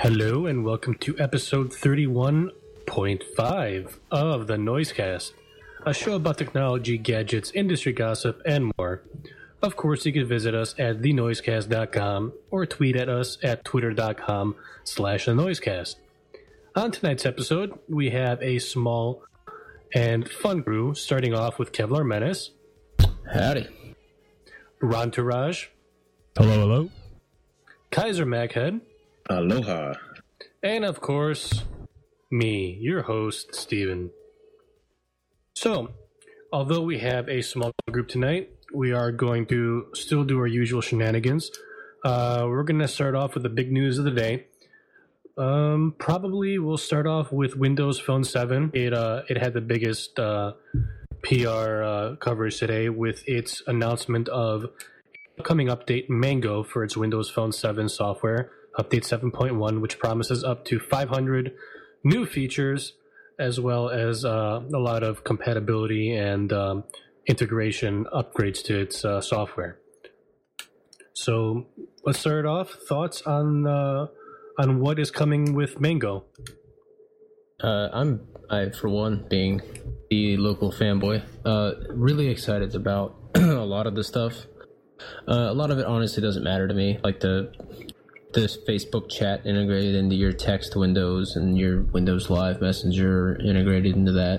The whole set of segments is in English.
Hello and welcome to episode 31.5 of the Noisecast, a show about technology, gadgets, industry gossip, and more. Of course, you can visit us at thenoisecast.com or tweet at us at twitter.com/thenoisecast. On tonight's episode, we have a small and fun crew, starting off with Kevlar Menace. Howdy. Ron Tourage. Hello, hello. Kaiser Maghead. Aloha. And of course, me, your host, Steven. So, although we have a small group tonight, we are going to still do our usual shenanigans. We're going to start off with the big news of the day. Probably we'll start off with Windows Phone 7. It had the biggest PR coverage today with its announcement of upcoming update Mango for its Windows Phone 7 software, update 7.1, which promises up to 500 new features, as well as a lot of compatibility and integration upgrades to its software. So let's start off. Thoughts on what is coming with Mango? I for one, being the local fanboy, really excited about a lot of the stuff. A lot of it honestly doesn't matter to me, like this Facebook chat integrated into your text windows and your Windows Live Messenger integrated into that.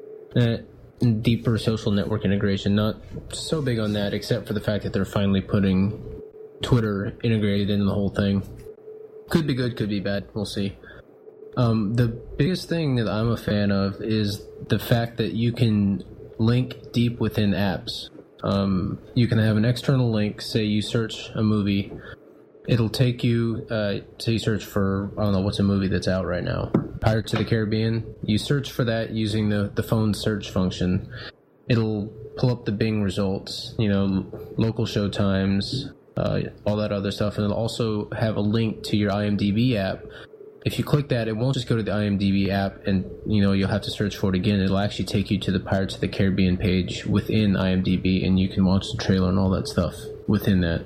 Deeper social network integration, not so big on that, except for the fact that they're finally putting Twitter integrated into the whole thing. Could be good, could be bad, we'll see. The biggest thing that I'm a fan of is the fact that you can link deep within apps. You can have an external link, say you search a movie, it'll take you, say you search for, I don't know, what's a movie that's out right now? Pirates of the Caribbean. You search for that using the phone search function. It'll pull up the Bing results, local show times, all that other stuff, and it'll also have a link to your IMDb app. If you click that, it won't just go to the IMDb app and, you'll have to search for it again. It'll actually take you to the Pirates of the Caribbean page within IMDb, and you can watch the trailer and all that stuff within that.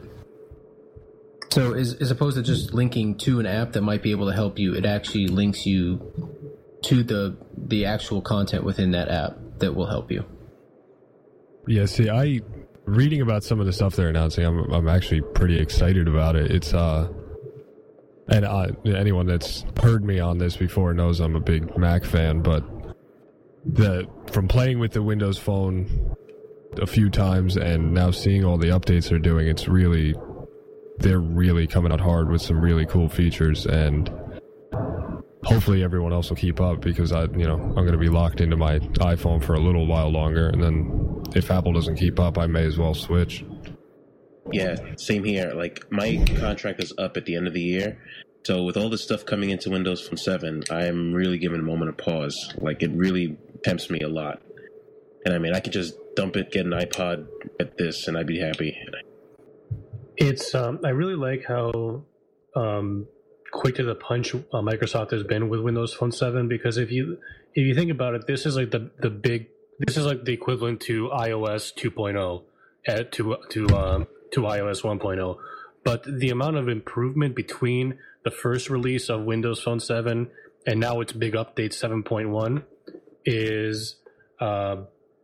So as opposed to just linking to an app that might be able to help you, it actually links you to the actual content within that app that will help you. Yeah, see, reading about some of the stuff they're announcing, I'm actually pretty excited about it. It's and anyone that's heard me on this before knows I'm a big Mac fan, but from playing with the Windows Phone a few times and now seeing all the updates they're doing, they're really coming out hard with some really cool features, and hopefully everyone else will keep up, because I'm going to be locked into my iPhone for a little while longer, and then if Apple doesn't keep up, I may as well switch. Yeah, same here. Like, my contract is up at the end of the year, so with all this stuff coming into Windows Phone 7, I'm really giving a moment of pause. Like, it really tempts me a lot. And I mean, I could just dump it, get an iPod at this, and I'd be happy. It's I really like how quick to the punch Microsoft has been with Windows Phone 7, because if you think about it, this is like the equivalent to iOS 2.0 to iOS 1.0. But the amount of improvement between the first release of Windows Phone 7 and now its big update 7.1 is that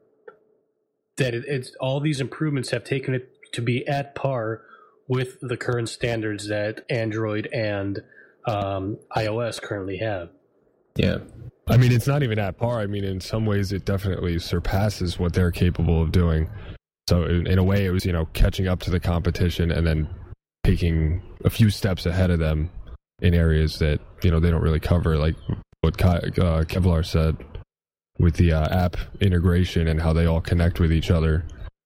it's all these improvements have taken it to be at par with the current standards that Android and iOS currently have. Yeah. I mean, it's not even at par. I mean, in some ways, it definitely surpasses what they're capable of doing. So in a way, it was, catching up to the competition and then taking a few steps ahead of them in areas that, they don't really cover, like what Kevlar said with the app integration and how they all connect with each other.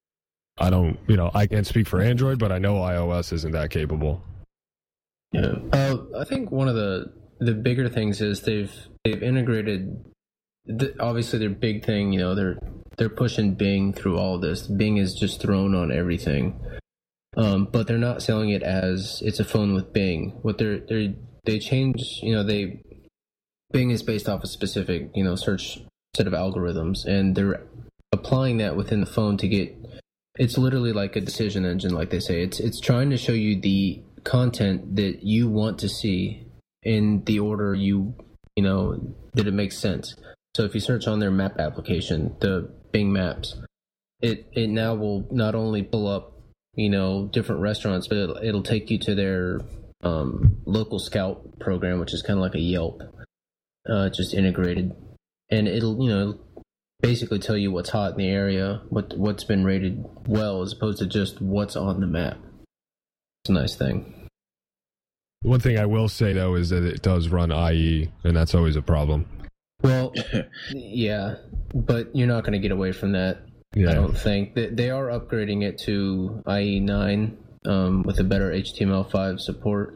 I can't speak for Android, but I know iOS isn't that capable. Yeah. I think one of the bigger things is they've integrated, obviously their big thing, they're pushing Bing through all of this. Bing is just thrown on everything. But they're not selling it as it's a phone with Bing. What they change, Bing is based off a specific, search set of algorithms, and they're applying that within the phone to get. It's literally like a decision engine, like they say. It's trying to show you the content that you want to see in the order that it makes sense. So if you search on their map application, the Bing Maps, it now will not only pull up, different restaurants, but it'll take you to their local scout program, which is kind of like a Yelp, just integrated. And it'll, basically tell you what's hot in the area, what's been rated well, as opposed to just what's on the map. It's a nice thing. One thing I will say, though, is that it does run IE, and that's always a problem. Well, yeah, but you're not going to get away from that, I don't think. They are upgrading it to IE 9 with a better HTML5 support.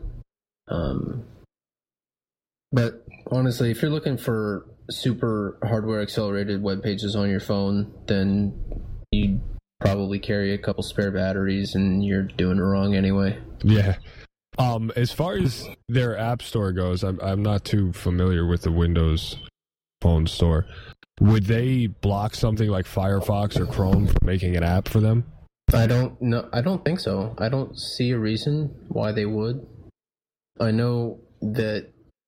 But honestly, if you're looking for super hardware accelerated web pages on your phone, then you probably carry a couple spare batteries and you're doing it wrong anyway. Yeah. As far as their app store goes, I'm not too familiar with the Windows Phone store. Would they block something like Firefox or Chrome from making an app for them? I don't know. I don't think so. I don't see a reason why they would. I know that.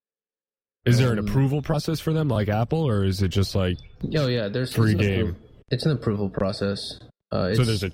Is there an approval process for them, like Apple, or is it just like? Oh yeah, there's free game. It's an approval process. So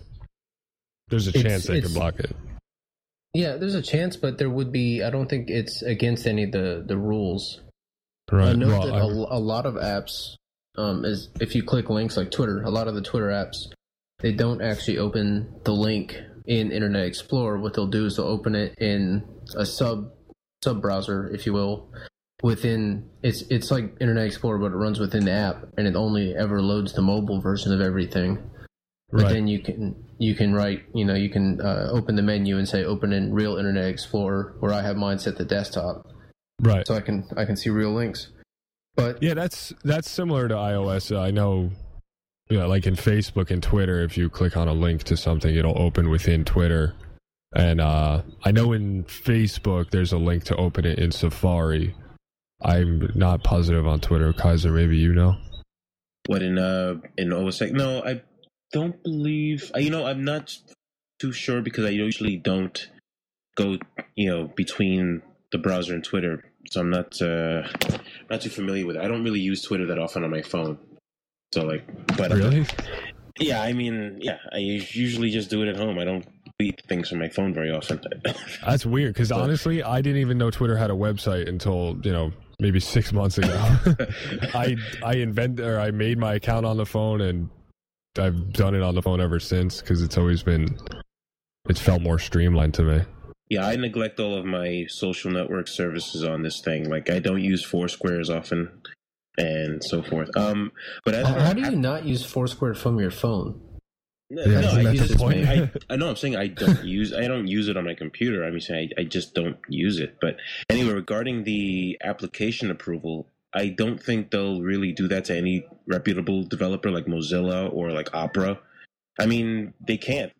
there's a chance they could block it. Yeah, there's a chance, but there would be. I don't think it's against any of the rules. Right. I know that a lot of apps, is if you click links like Twitter, a lot of the Twitter apps, they don't actually open the link in Internet Explorer. What they'll do is they'll open it in a sub browser, if you will. Within it's like Internet Explorer, but it runs within the app, and it only ever loads the mobile version of everything. But then you can write, you can open the menu and say open in real Internet Explorer, where I have mine set to desktop. Right. So I can see real links. But yeah, that's similar to iOS. I know, like in Facebook and Twitter, if you click on a link to something, it'll open within Twitter. And I know in Facebook, there's a link to open it in Safari. I'm not positive on Twitter. Kaiser, maybe you know? What, in OS X? No, I don't believe... I'm not too sure because I usually don't go, between the browser and Twitter. So I'm not too familiar with it. I don't really use Twitter that often on my phone. So, but... Really? Yeah, I usually just do it at home. I don't delete things from my phone very often. That's weird, because honestly, I didn't even know Twitter had a website until, maybe 6 months ago. I made my account on the phone, and I've done it on the phone ever since, because it's felt more streamlined to me. Yeah, I neglect all of my social network services on this thing. Like, I don't use Foursquare as often, and so forth. But how do you not use Foursquare from your phone? I'm saying I don't use it on my computer. I'm saying I just don't use it. But anyway, regarding the application approval, I don't think they'll really do that to any reputable developer like Mozilla or like Opera. I mean, they can't.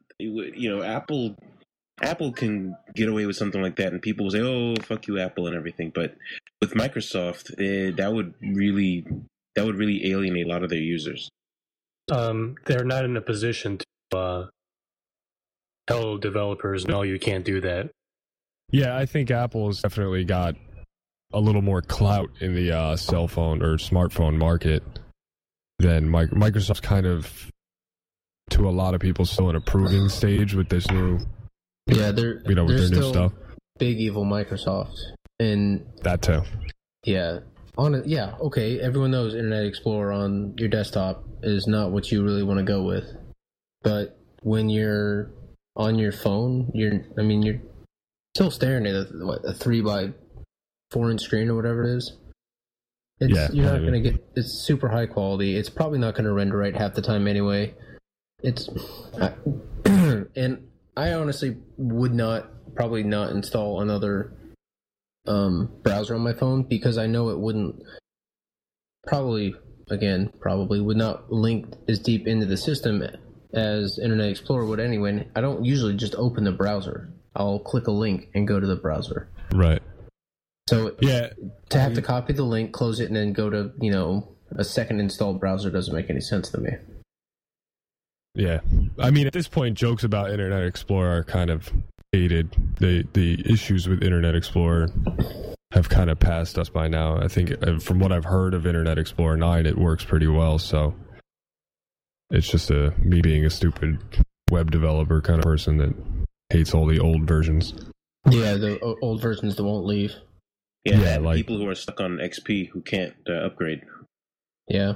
Apple can get away with something like that, and people will say, "Oh, fuck you, Apple," and everything. But with Microsoft, that would really alienate a lot of their users. They're not in a position to tell developers, no, you can't do that. Yeah, I think Apple's definitely got a little more clout in the cell phone or smartphone market than Microsoft's kind of, to a lot of people, still an approving stage with this new... Yeah, they're with their still new stuff. Big evil Microsoft. And that too. Yeah. Okay, everyone knows Internet Explorer on your desktop is not what you really want to go with. But when you're on your phone, you're still staring at a 3x4 inch screen or whatever it is. You're not going to get... It's super high quality. It's probably not going to render right half the time anyway. And I honestly would probably not install another browser on my phone, because I know it wouldn't probably would not link as deep into the system as Internet Explorer would anyway. I don't usually just open the browser. I'll click a link and go to the browser. Right. So to have to copy the link, close it, and then go to a second installed browser doesn't make any sense to me. Yeah, I mean, at this point, jokes about Internet Explorer are kind of dated. The issues with Internet Explorer have kind of passed us by now. I think from what I've heard of Internet Explorer 9, it works pretty well. So it's just me being a stupid web developer kind of person that hates all the old versions. Yeah, the old versions that won't leave. Yeah, like people who are stuck on XP who can't upgrade. Yeah,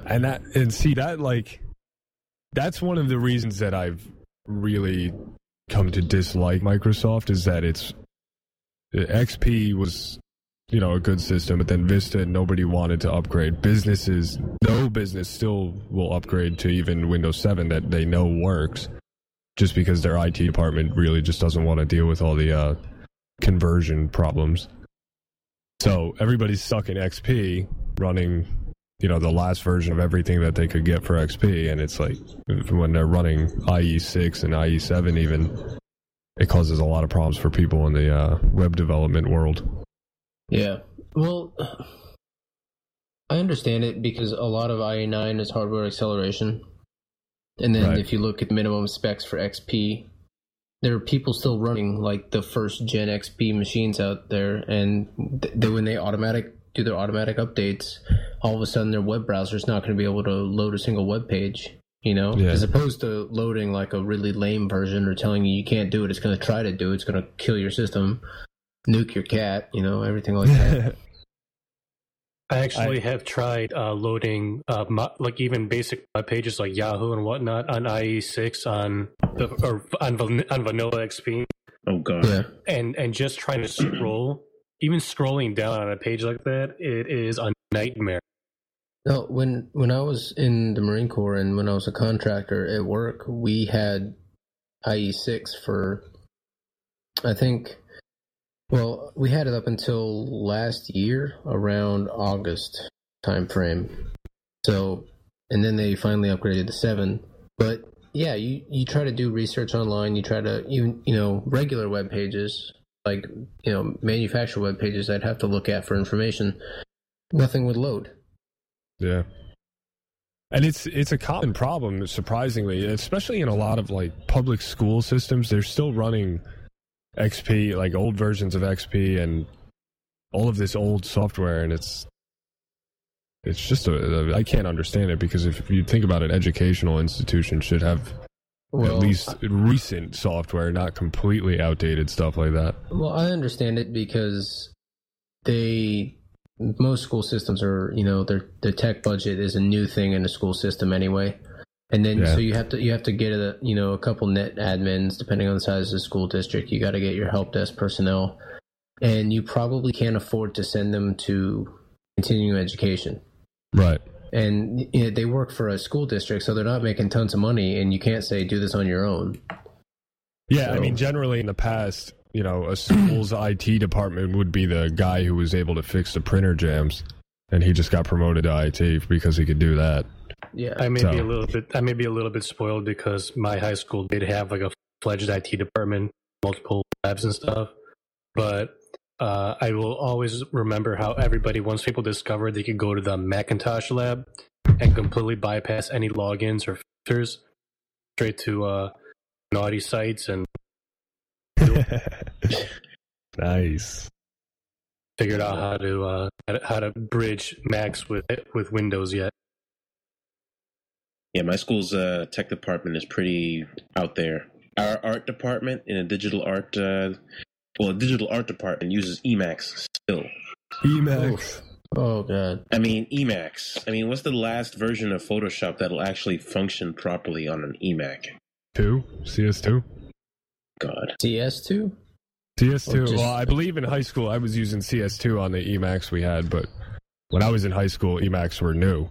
that's one of the reasons that I've really come to dislike Microsoft, is that XP was, a good system, but then Vista, nobody wanted to upgrade. No business still will upgrade to even Windows 7 that they know works, just because their IT department really just doesn't want to deal with all the conversion problems. So everybody's stuck in XP running, the last version of everything that they could get for XP, and it's like when they're running IE6 and IE7 even, it causes a lot of problems for people in the web development world. Yeah, well, I understand it because a lot of IE9 is hardware acceleration, and then if you look at minimum specs for XP, there are people still running like the first gen XP machines out there, and when they do their automatic updates, all of a sudden their web browser is not going to be able to load a single web page, as opposed to loading like a really lame version or telling you can't do it. It's going to try to do it. It's going to kill your system, nuke your cat, everything like that. I actually have tried loading like even basic web pages like Yahoo and whatnot on IE6 on vanilla XP. Oh god! Yeah. And just trying to scroll, even scrolling down on a page like that, it is a nightmare. No, when I was in the Marine Corps and when I was a contractor at work, we had IE6 for, I think. Well, we had it up until last year, around August time frame. So, and then they finally upgraded to 7. But yeah, you try to do research online. You try to regular web pages, like manufacturer web pages I'd have to look at for information. Nothing would load. Yeah, and it's a common problem, surprisingly, especially in a lot of like public school systems. They're still running XP, like old versions of XP and all of this old software, and it's just I can't understand it, because if you think about it, educational institutions should have at least recent software, not completely outdated stuff like that. Well, I understand it because most school systems are, their tech budget is a new thing in a school system anyway. And then, so you have to get a couple net admins, depending on the size of the school district. You got to get your help desk personnel, and you probably can't afford to send them to continuing education. Right. And they work for a school district, so they're not making tons of money, and you can't say, do this on your own. Yeah, so, I mean, generally in the past, a school's IT department would be the guy who was able to fix the printer jams, and he just got promoted to IT because he could do that. Yeah, I may be a little bit spoiled because my high school did have like a fledged IT department, multiple labs and stuff. But I will always remember how once people discovered they could go to the Macintosh lab and completely bypass any logins or filters straight to naughty sites and nice. Figured out how to bridge Macs with Windows yet. Yeah, my school's tech department is pretty out there. Our art department in a digital art department uses Emacs still. Emacs. Oh god. I mean Emacs. I mean, what's the last version of Photoshop that'll actually function properly on an Emac? CS2. God. CS2. CS2. Well, I believe in high school I was using CS2 on the Emacs we had, but when I was in high school, Emacs were new.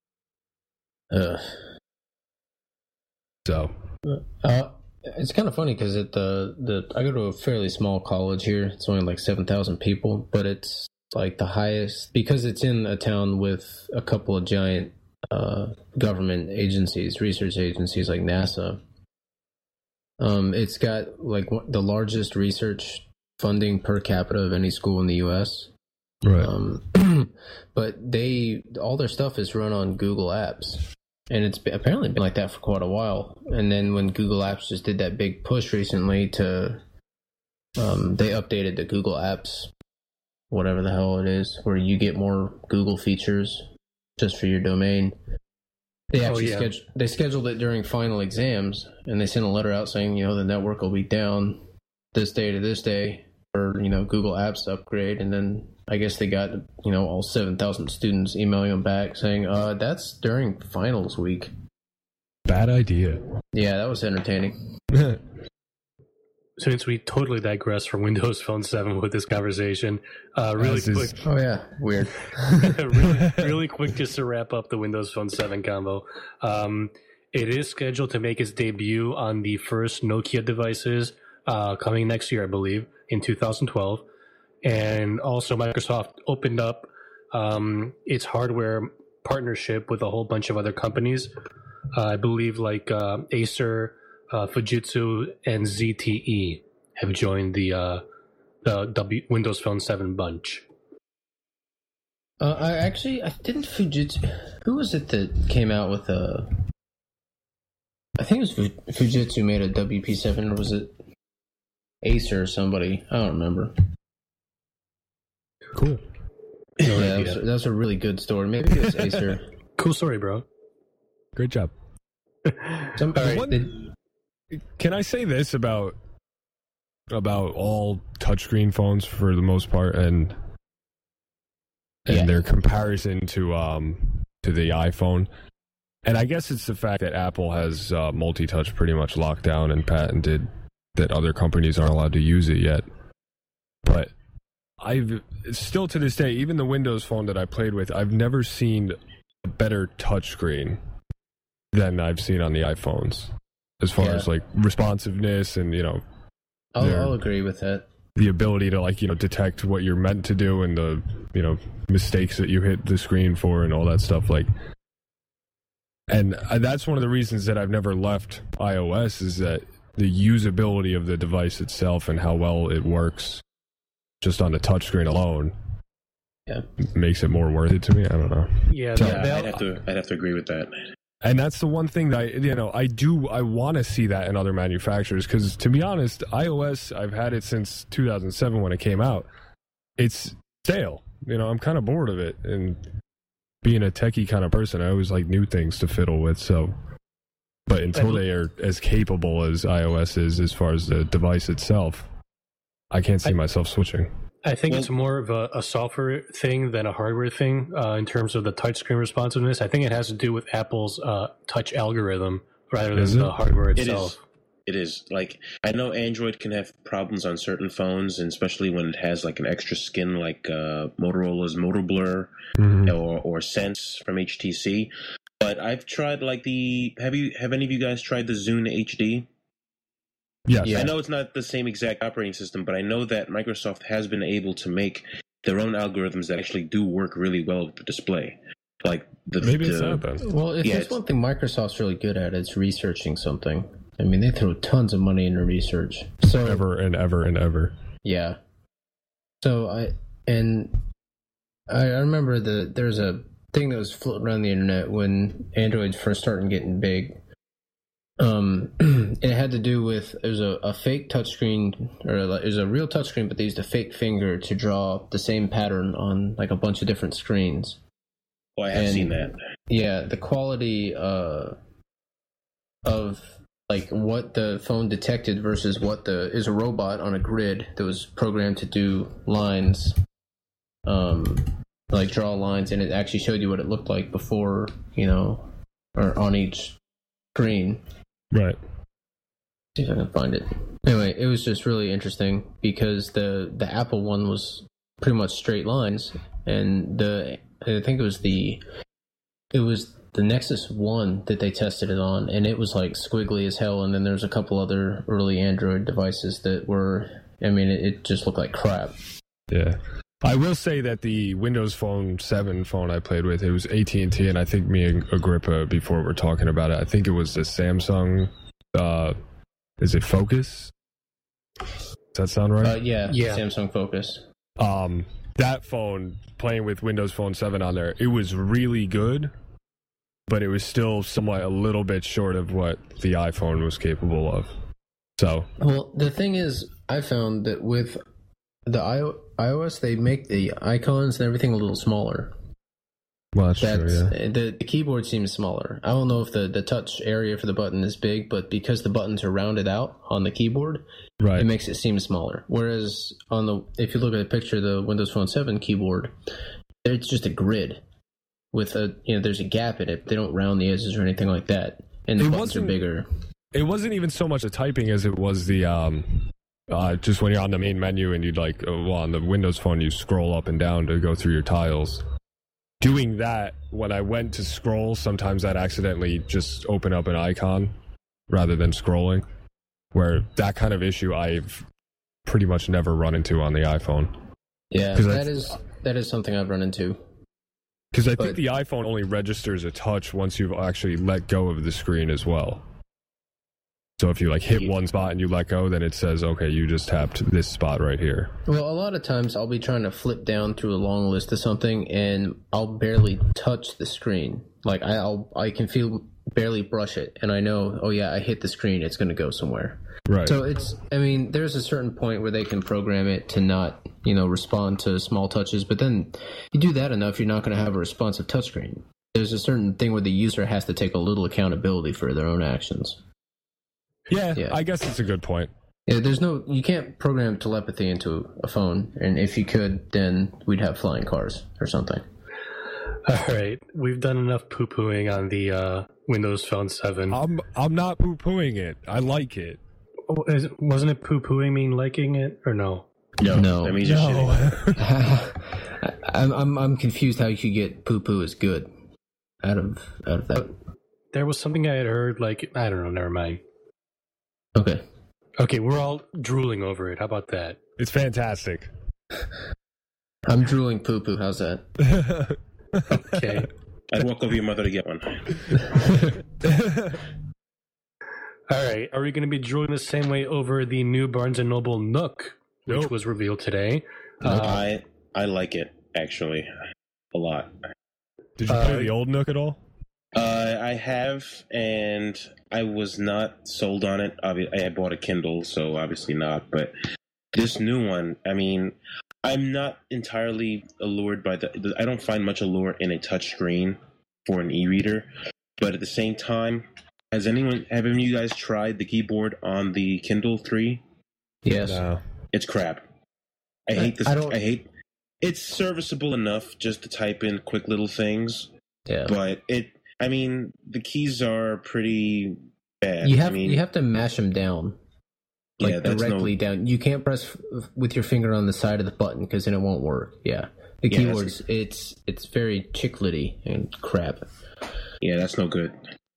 So. It's kind of funny because I go to a fairly small college here. It's only like 7,000 people, but it's like the highest because it's in a town with a couple of giant government agencies, research agencies like NASA. It's got like the largest research funding per capita of any school in the U.S. Right. But all their stuff is run on Google Apps. And it's apparently been like that for quite a while. And then when Google Apps just did that big push recently they updated the Google Apps whatever the hell it is, where you get more Google features just for your domain. They actually they scheduled it during final exams, and they sent a letter out saying, the network will be down this day to this day for, Google Apps to upgrade. And then I guess they got, all 7,000 students emailing them back saying, that's during finals week. Bad idea. Yeah, that was entertaining. Since we totally digress from Windows Phone 7 with this conversation, really quick. Oh yeah, weird. really quick, just to wrap up the Windows Phone 7 combo. It is scheduled to make its debut on the first Nokia devices coming next year, I believe, in 2012. And also, Microsoft opened up its hardware partnership with a whole bunch of other companies. I believe like Acer, Fujitsu, and ZTE have joined the Windows Phone 7 bunch. I didn't Fujitsu. Who was it that came out with a? I think it was Fujitsu made a WP7, or was it Acer or somebody? I don't remember. Cool. Yeah, that was a really good story. Maybe it was Acer. Cool story, bro. Great job. Can I say this about all touchscreen phones for the most part, and their comparison to the iPhone? And I guess it's the fact that Apple has multi-touch pretty much locked down and patented that other companies aren't allowed to use it yet. But I've still to this day, even the Windows Phone that I played with, I've never seen a better touchscreen than I've seen on the iPhones, as far as like responsiveness and I'll agree with that. The ability to detect what you're meant to do and the mistakes that you hit the screen for and all that stuff and that's one of the reasons that I've never left iOS, is that the usability of the device itself and how well it works just on the touchscreen alone makes it more worth it to me. I don't know. I'd have to agree with that. And that's the one thing that I want to see that in other manufacturers, because to be honest, iOS, I've had it since 2007 when it came out. It's stale. I'm kind of bored of it, and being a techie kind of person, I always like new things to fiddle with. So, but until they are as capable as iOS is as far as the device itself, I can't see myself switching. I think it's more of a software thing than a hardware thing in terms of the touchscreen responsiveness. I think it has to do with Apple's touch algorithm rather than the hardware itself. It is. Like, I know Android can have problems on certain phones, and especially when it has like an extra skin like Motorola's Motor Blur or Sense from HTC. But I've tried like have any of you guys tried the Zune HD? Yes. Yeah. I know it's not the same exact operating system, but I know that Microsoft has been able to make their own algorithms that actually do work really well with the display. Like maybe it's not then. Well, if there's one thing Microsoft's really good at, it's researching something. I mean, they throw tons of money into research. So ever and ever and ever. Yeah. So I remember there's a thing that was floating around the internet when Android first started getting big. It had to do with, it was a fake touchscreen, or it was a real touchscreen, but they used a fake finger to draw the same pattern on like a bunch of different screens. Oh, I have seen that. Yeah, the quality of like what the phone detected versus what is a robot on a grid that was programmed to do lines, like draw lines, and it actually showed you what it looked like before, or on each screen. Right. See if I can find it. Anyway, it was just really interesting because the Apple one was pretty much straight lines, and I think it was the Nexus 1 that they tested it on, and it was like squiggly as hell. And then there's a couple other early Android devices that were, it just looked like crap. Yeah. I will say that the Windows Phone 7 phone I played with, it was AT&T, and I think me and Agrippa, before we're talking about it, I think it was the Samsung, is it Focus? Does that sound right? Yeah, Samsung Focus. That phone, playing with Windows Phone 7 on there, it was really good, but it was still somewhat a little bit short of what the iPhone was capable of. So, well, the thing is, I found that with iOS, they make the icons and everything a little smaller. Well, that's true, yeah. The keyboard seems smaller. I don't know if the touch area for the button is big, but because the buttons are rounded out on the keyboard, Right. it makes it seem smaller. Whereas if you look at a picture of the Windows Phone 7 keyboard, it's just a grid with there's a gap in it. They don't round the edges or anything like that, and the buttons are bigger. It wasn't even so much the typing as it was the just when you're on the main menu and you'd on the Windows Phone you scroll up and down to go through your tiles. Doing that, when I went to scroll, sometimes I'd accidentally just open up an icon rather than scrolling. Where that kind of issue I've pretty much never run into on the iPhone. Yeah, that is something I've run into. Because I think the iPhone only registers a touch once you've actually let go of the screen as well. So if you hit one spot and you let go, then it says, okay, you just tapped this spot right here. Well, a lot of times I'll be trying to flip down through a long list of something and I'll barely touch the screen. I can barely brush it and I know, oh yeah, I hit the screen, it's going to go somewhere. Right. So there's a certain point where they can program it to not, respond to small touches, but then you do that enough, you're not going to have a responsive touchscreen. There's a certain thing where the user has to take a little accountability for their own actions. Yeah, I guess it's a good point. Yeah, you can't program telepathy into a phone, and if you could, then we'd have flying cars or something. All right, we've done enough poo-pooing on the Windows Phone 7. I'm not poo-pooing it. I like it. Wasn't it poo-pooing mean liking it, or no? No. That means you're shitting. I'm confused how you could get poo-poo is good out of that. There was something I had heard, I don't know, never mind. Okay, we're all drooling over it. How about that? It's fantastic. I'm drooling poo-poo. How's that? Okay. I'd walk over your mother to get one. All right. Are we going to be drooling the same way over the new Barnes & Noble Nook, which was revealed today? I like it, actually, a lot. Did you play the old Nook at all? I have, and I was not sold on it. I bought a Kindle, so obviously not. But this new one, I'm not entirely allured by I don't find much allure in a touchscreen for an e-reader. But at the same time, have any of you guys tried the keyboard on the Kindle 3? Yes. No. It's crap. I hate this. It's serviceable enough just to type in quick little things. Yeah. But the keys are pretty bad. You have to mash them down. Directly down. You can't press with your finger on the side of the button because then it won't work. Yeah. The keyboards, it's very chiclety and crap. Yeah, that's no good.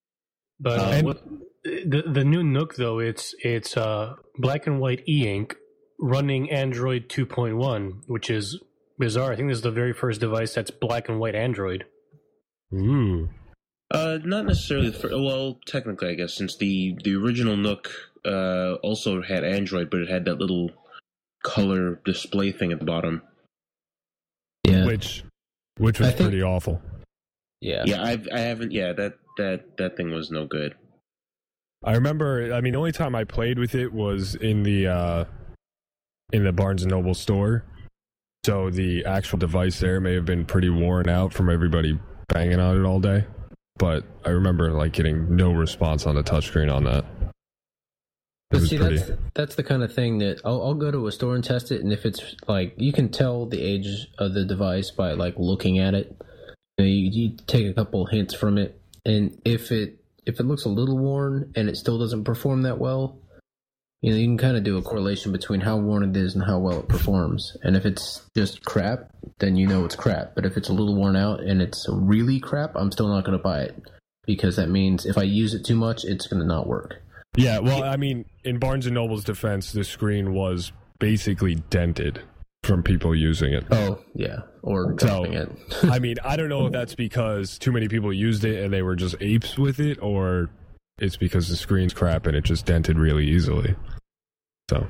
But the new Nook, though, it's black and white e-ink running Android 2.1, which is bizarre. I think this is the very first device that's black and white Android. Ooh. Not necessarily. Technically, I guess, since the original Nook also had Android, but it had that little color display thing at the bottom. Yeah, which was pretty awful. Yeah, yeah. I haven't. Yeah, that thing was no good. I remember. The only time I played with it was in the Barnes & Noble store. So the actual device there may have been pretty worn out from everybody banging on it all day. But I remember getting no response on the touchscreen on that. But see, that's the kind of thing that I'll go to a store and test it, and if it's you can tell the age of the device by looking at it. You take a couple hints from it, and if it looks a little worn and it still doesn't perform that well, you can kind of do a correlation between how worn it is and how well it performs. And if it's just crap, then it's crap. But if it's a little worn out and it's really crap, I'm still not going to buy it. Because that means if I use it too much, it's going to not work. Yeah, well, in Barnes & Noble's defense, the screen was basically dented from people using it. Oh, yeah. Or dropping it. I don't know if that's because too many people used it and they were just apes with it, or it's because the screen's crap and it just dented really easily. So,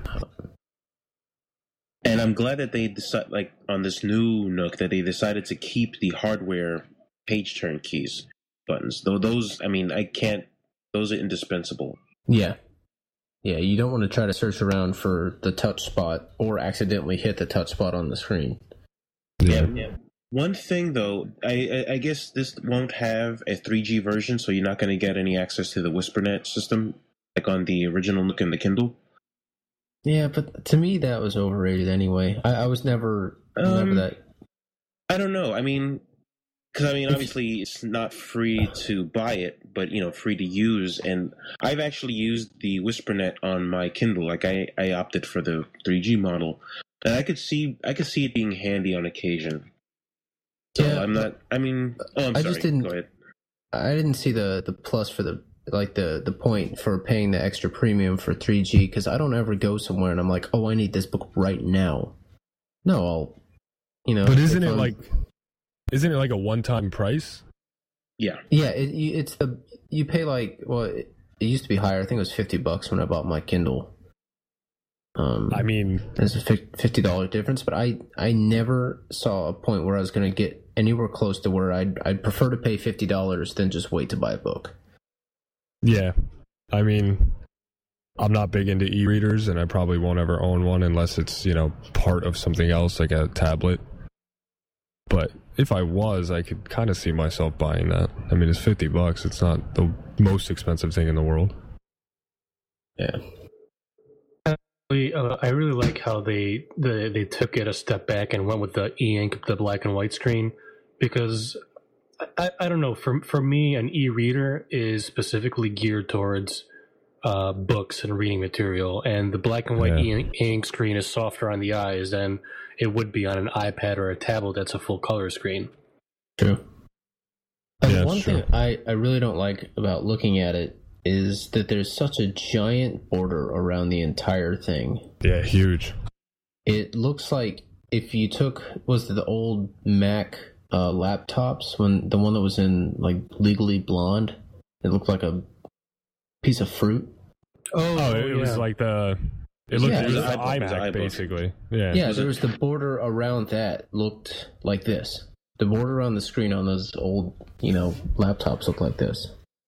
and I'm glad that they decide, on this new Nook, that they decided to keep the hardware page turn keys buttons. Though those, those are indispensable. Yeah. Yeah, you don't want to try to search around for the touch spot or accidentally hit the touch spot on the screen. Yeah. One thing though, I guess this won't have a 3G version, so you're not going to get any access to the WhisperNet system like on the original Nook and the Kindle. Yeah, but to me that was overrated anyway. I was never that. I don't know. I mean, because obviously it's not free to buy it, but free to use. And I've actually used the WhisperNet on my Kindle. Like I opted for the 3G model, and I could see it being handy on occasion. So yeah, I'm not. I mean, I'm sorry. Just didn't. Go ahead. I didn't see the plus for the point for paying the extra premium for 3G, because I don't ever go somewhere and I'm like, oh, I need this book right now. No, I'll. But isn't it like a one-time price? Yeah. Yeah, you pay it used to be higher. I think it was $50 when I bought my Kindle. There's a $50 difference, but I never saw a point where I was going to get anywhere close to where I'd prefer to pay $50 than just wait to buy a book. Yeah, I'm not big into e-readers, and I probably won't ever own one unless it's part of something else like a tablet. But if I was, I could kind of see myself buying that. It's $50. It's not the most expensive thing in the world. Yeah. I really like how they took it a step back and went with the e-ink, the black and white screen, because I don't know, for me, an e-reader is specifically geared towards books and reading material, and the black and white e-ink screen is softer on the eyes than it would be on an iPad or a tablet that's a full color screen. True. One true. thing I really don't like about looking at it is that there's such a giant border around the entire thing. Yeah, huge. It looks like if you took, was it the old Mac laptops, when the one that was in Legally Blonde, it looked like a piece of fruit. It was like it looked like the iMac, iMac, basically. Yeah. Yeah, there was the border around that looked like this. The border on the screen on those old, laptops look like this.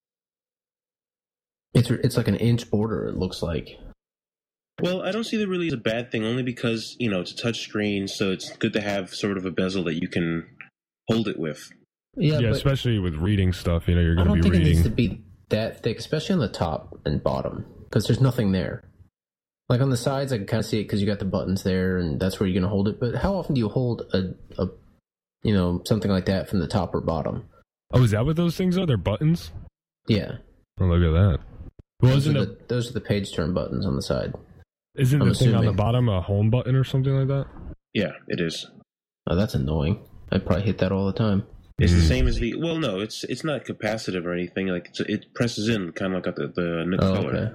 It's like an inch border, it looks like. Well, I don't see that really as a bad thing, only because, it's a touch screen, so it's good to have sort of a bezel that you can hold it with. Yeah, especially with reading stuff, you're going to be reading. I don't think it needs to be that thick, especially on the top and bottom, because there's nothing there. Like on the sides, I can kind of see it because you got the buttons there, and that's where you're going to hold it. But how often do you hold a something like that from the top or bottom? Oh, is that what those things are? They're buttons? Yeah. Oh, look at that. Those are the page turn buttons on the side. Isn't the thing on the bottom a home button or something like that? Yeah, it is. Oh, that's annoying. I probably hit that all the time. It's the same as no, it's not capacitive or anything. Like it presses in kind of like the Nook color. Okay.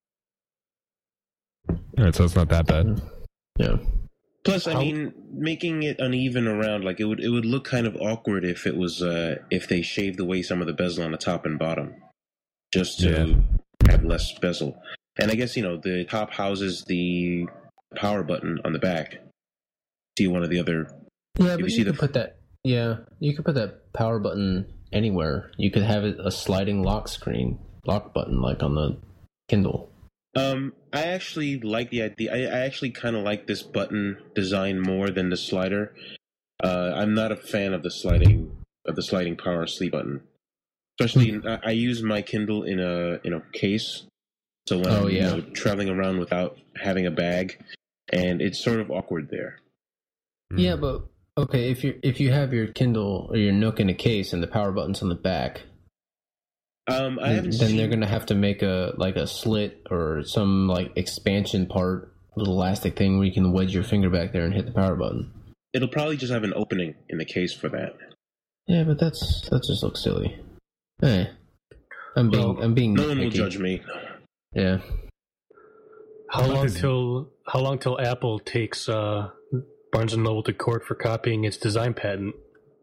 All right, so it's not that bad. Yeah. Plus, making it uneven around, like it would look kind of awkward if it was if they shaved away some of the bezel on the top and bottom, just to have less bezel. And I guess the top houses the power button on the back. See one of the other. Yeah, but you could put that. Yeah, you could put that power button anywhere. You could have it a sliding lock button, like on the Kindle. I actually like the idea. I actually kind of like this button design more than the slider. I'm not a fan of the sliding power sleep button. Especially, I use my Kindle in a case, so when I'm traveling around without having a bag, and it's sort of awkward there. Yeah, but okay, if you have your Kindle or your Nook in a case and the power button's on the back. Then they're gonna have to make a slit or some expansion part, little elastic thing where you can wedge your finger back there and hit the power button. It'll probably just have an opening in the case for that. Yeah, but that just looks silly. I'm being. No one will judge me. Yeah. How long till Apple takes Barnes and Noble to court for copying its design patent?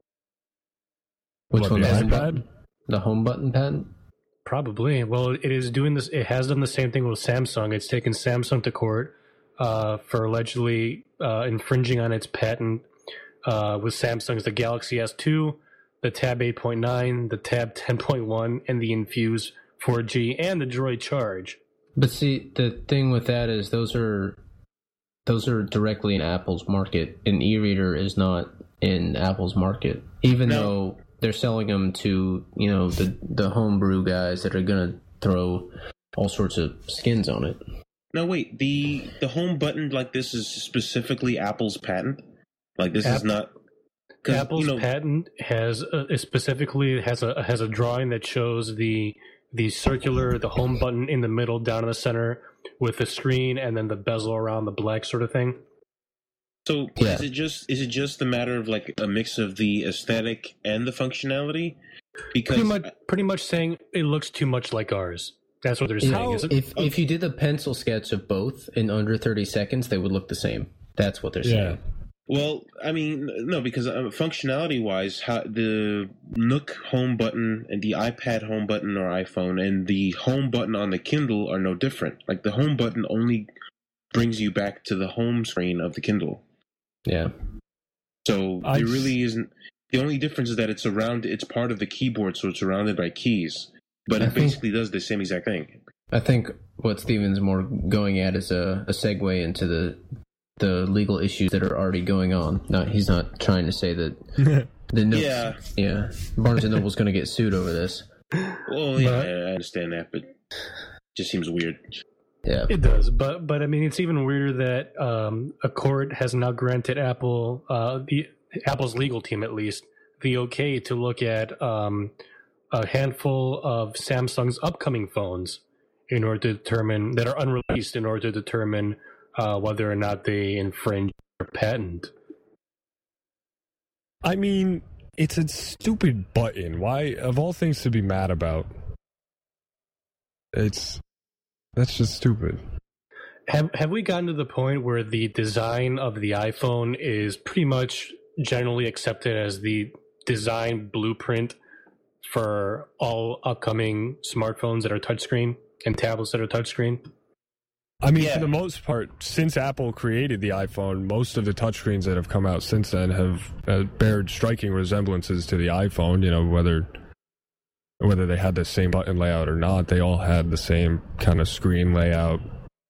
Which one? The iPad? The home button patent? Probably. Well, it is doing this. It has done the same thing with Samsung. It's taken Samsung to court for allegedly infringing on its patent with Samsung's the Galaxy S2, the Tab 8.9, the Tab 10.1, and the Infuse 4G, and the Droid Charge But see, the thing with that is those are directly in Apple's market. An e-reader is not in Apple's market, even though they're selling them to the homebrew guys that are gonna throw all sorts of skins on it. No, wait. The home button like this is specifically Apple's patent. Like this is not. Apple's patent has specifically has a drawing that shows the circular, the home button in the middle, down in the center, with the screen, and then the bezel around the black sort of thing. So is it just a matter of like a mix of the aesthetic and the functionality? Because pretty much saying it looks too much like ours. That's what they're saying. If you did a pencil sketch of both in under 30 seconds, they would look the same. That's what they're saying. Well, I mean, no, because functionality-wise, the Nook home button and the iPad home button or iPhone and the home button on the Kindle are no different. Like, the home button only brings you back to the home screen of the Kindle. Yeah. So there really isn't... The only difference is that it's part of the keyboard, so it's surrounded by keys. But it basically does the same exact thing. I think what Steven's more going at is a segue into the legal issues that are already going on. He's not trying to say that the Nooks, Barnes and Noble's going to get sued over this. Well, yeah, I understand that, but it just seems weird. Yeah, it does. But I mean, it's even weirder that a court has now granted Apple's legal team, at least, the okay to look at a handful of Samsung's upcoming phones in order to determine that are unreleased in order to determine whether or not they infringe their patent. I mean, it's a stupid button. Why, of all things to be mad about? That's just stupid. Have we gotten to the point where the design of the iPhone is pretty much generally accepted as the design blueprint for all upcoming smartphones that are touchscreen and tablets that are touchscreen? I mean, for the most part, since Apple created the iPhone, most of the touchscreens that have come out since then have bared striking resemblances to the iPhone. You know, whether they had the same button layout or not, they all had the same kind of screen layout.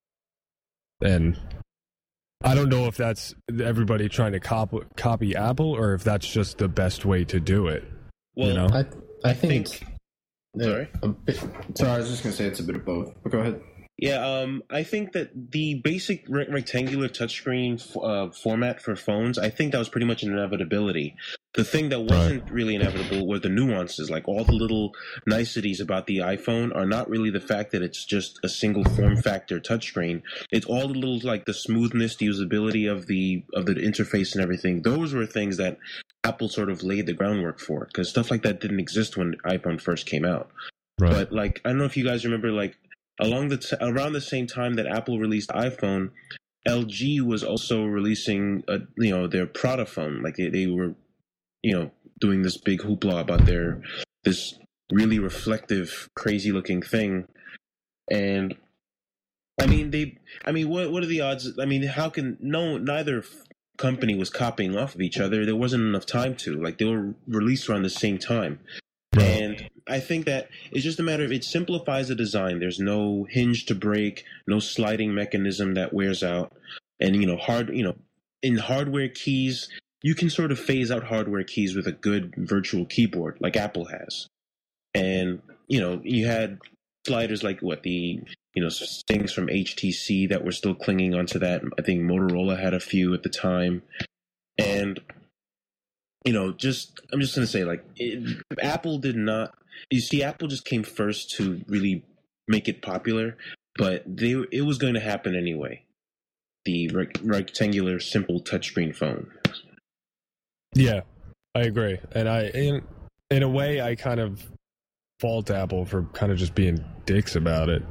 And I don't know if that's everybody trying to copy Apple or if that's just the best way to do it. Well, you know? I think sorry? Sorry, I was just going to say it's a bit of both. But go ahead. Yeah, I think that the basic rectangular touchscreen format for phones, I think that was pretty much an inevitability. The thing that wasn't really inevitable were the nuances. Like, all the little niceties about the iPhone are not really the fact that it's just a single form factor touchscreen. It's all the little, like, the smoothness, the usability of the interface and everything. Those were things that Apple sort of laid the groundwork for, because stuff like that didn't exist when iPhone first came out. Right. But, like, I don't know if you guys remember, like, around the same time that Apple released iPhone, LG was also releasing, their Prada phone. Like, they were, doing this big hoopla about this really reflective, crazy-looking thing. And I mean, what are the odds? I mean, how can neither company was copying off of each other? There wasn't enough time to. Like, they were released around the same time. And I think that it's just a matter of it simplifies the design. There's no hinge to break, no sliding mechanism that wears out. And, in hardware keys, you can sort of phase out hardware keys with a good virtual keyboard like Apple has. And, you had sliders like things from HTC that were still clinging onto that. I think Motorola had a few at the time. And I'm just going to say, like, Apple did not... You see, Apple just came first to really make it popular, but it was going to happen anyway. The rectangular, simple touchscreen phone. Yeah, I agree. And in a way, I kind of fault Apple for kind of just being dicks about it.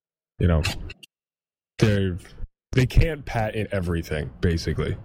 They can't patent everything, basically.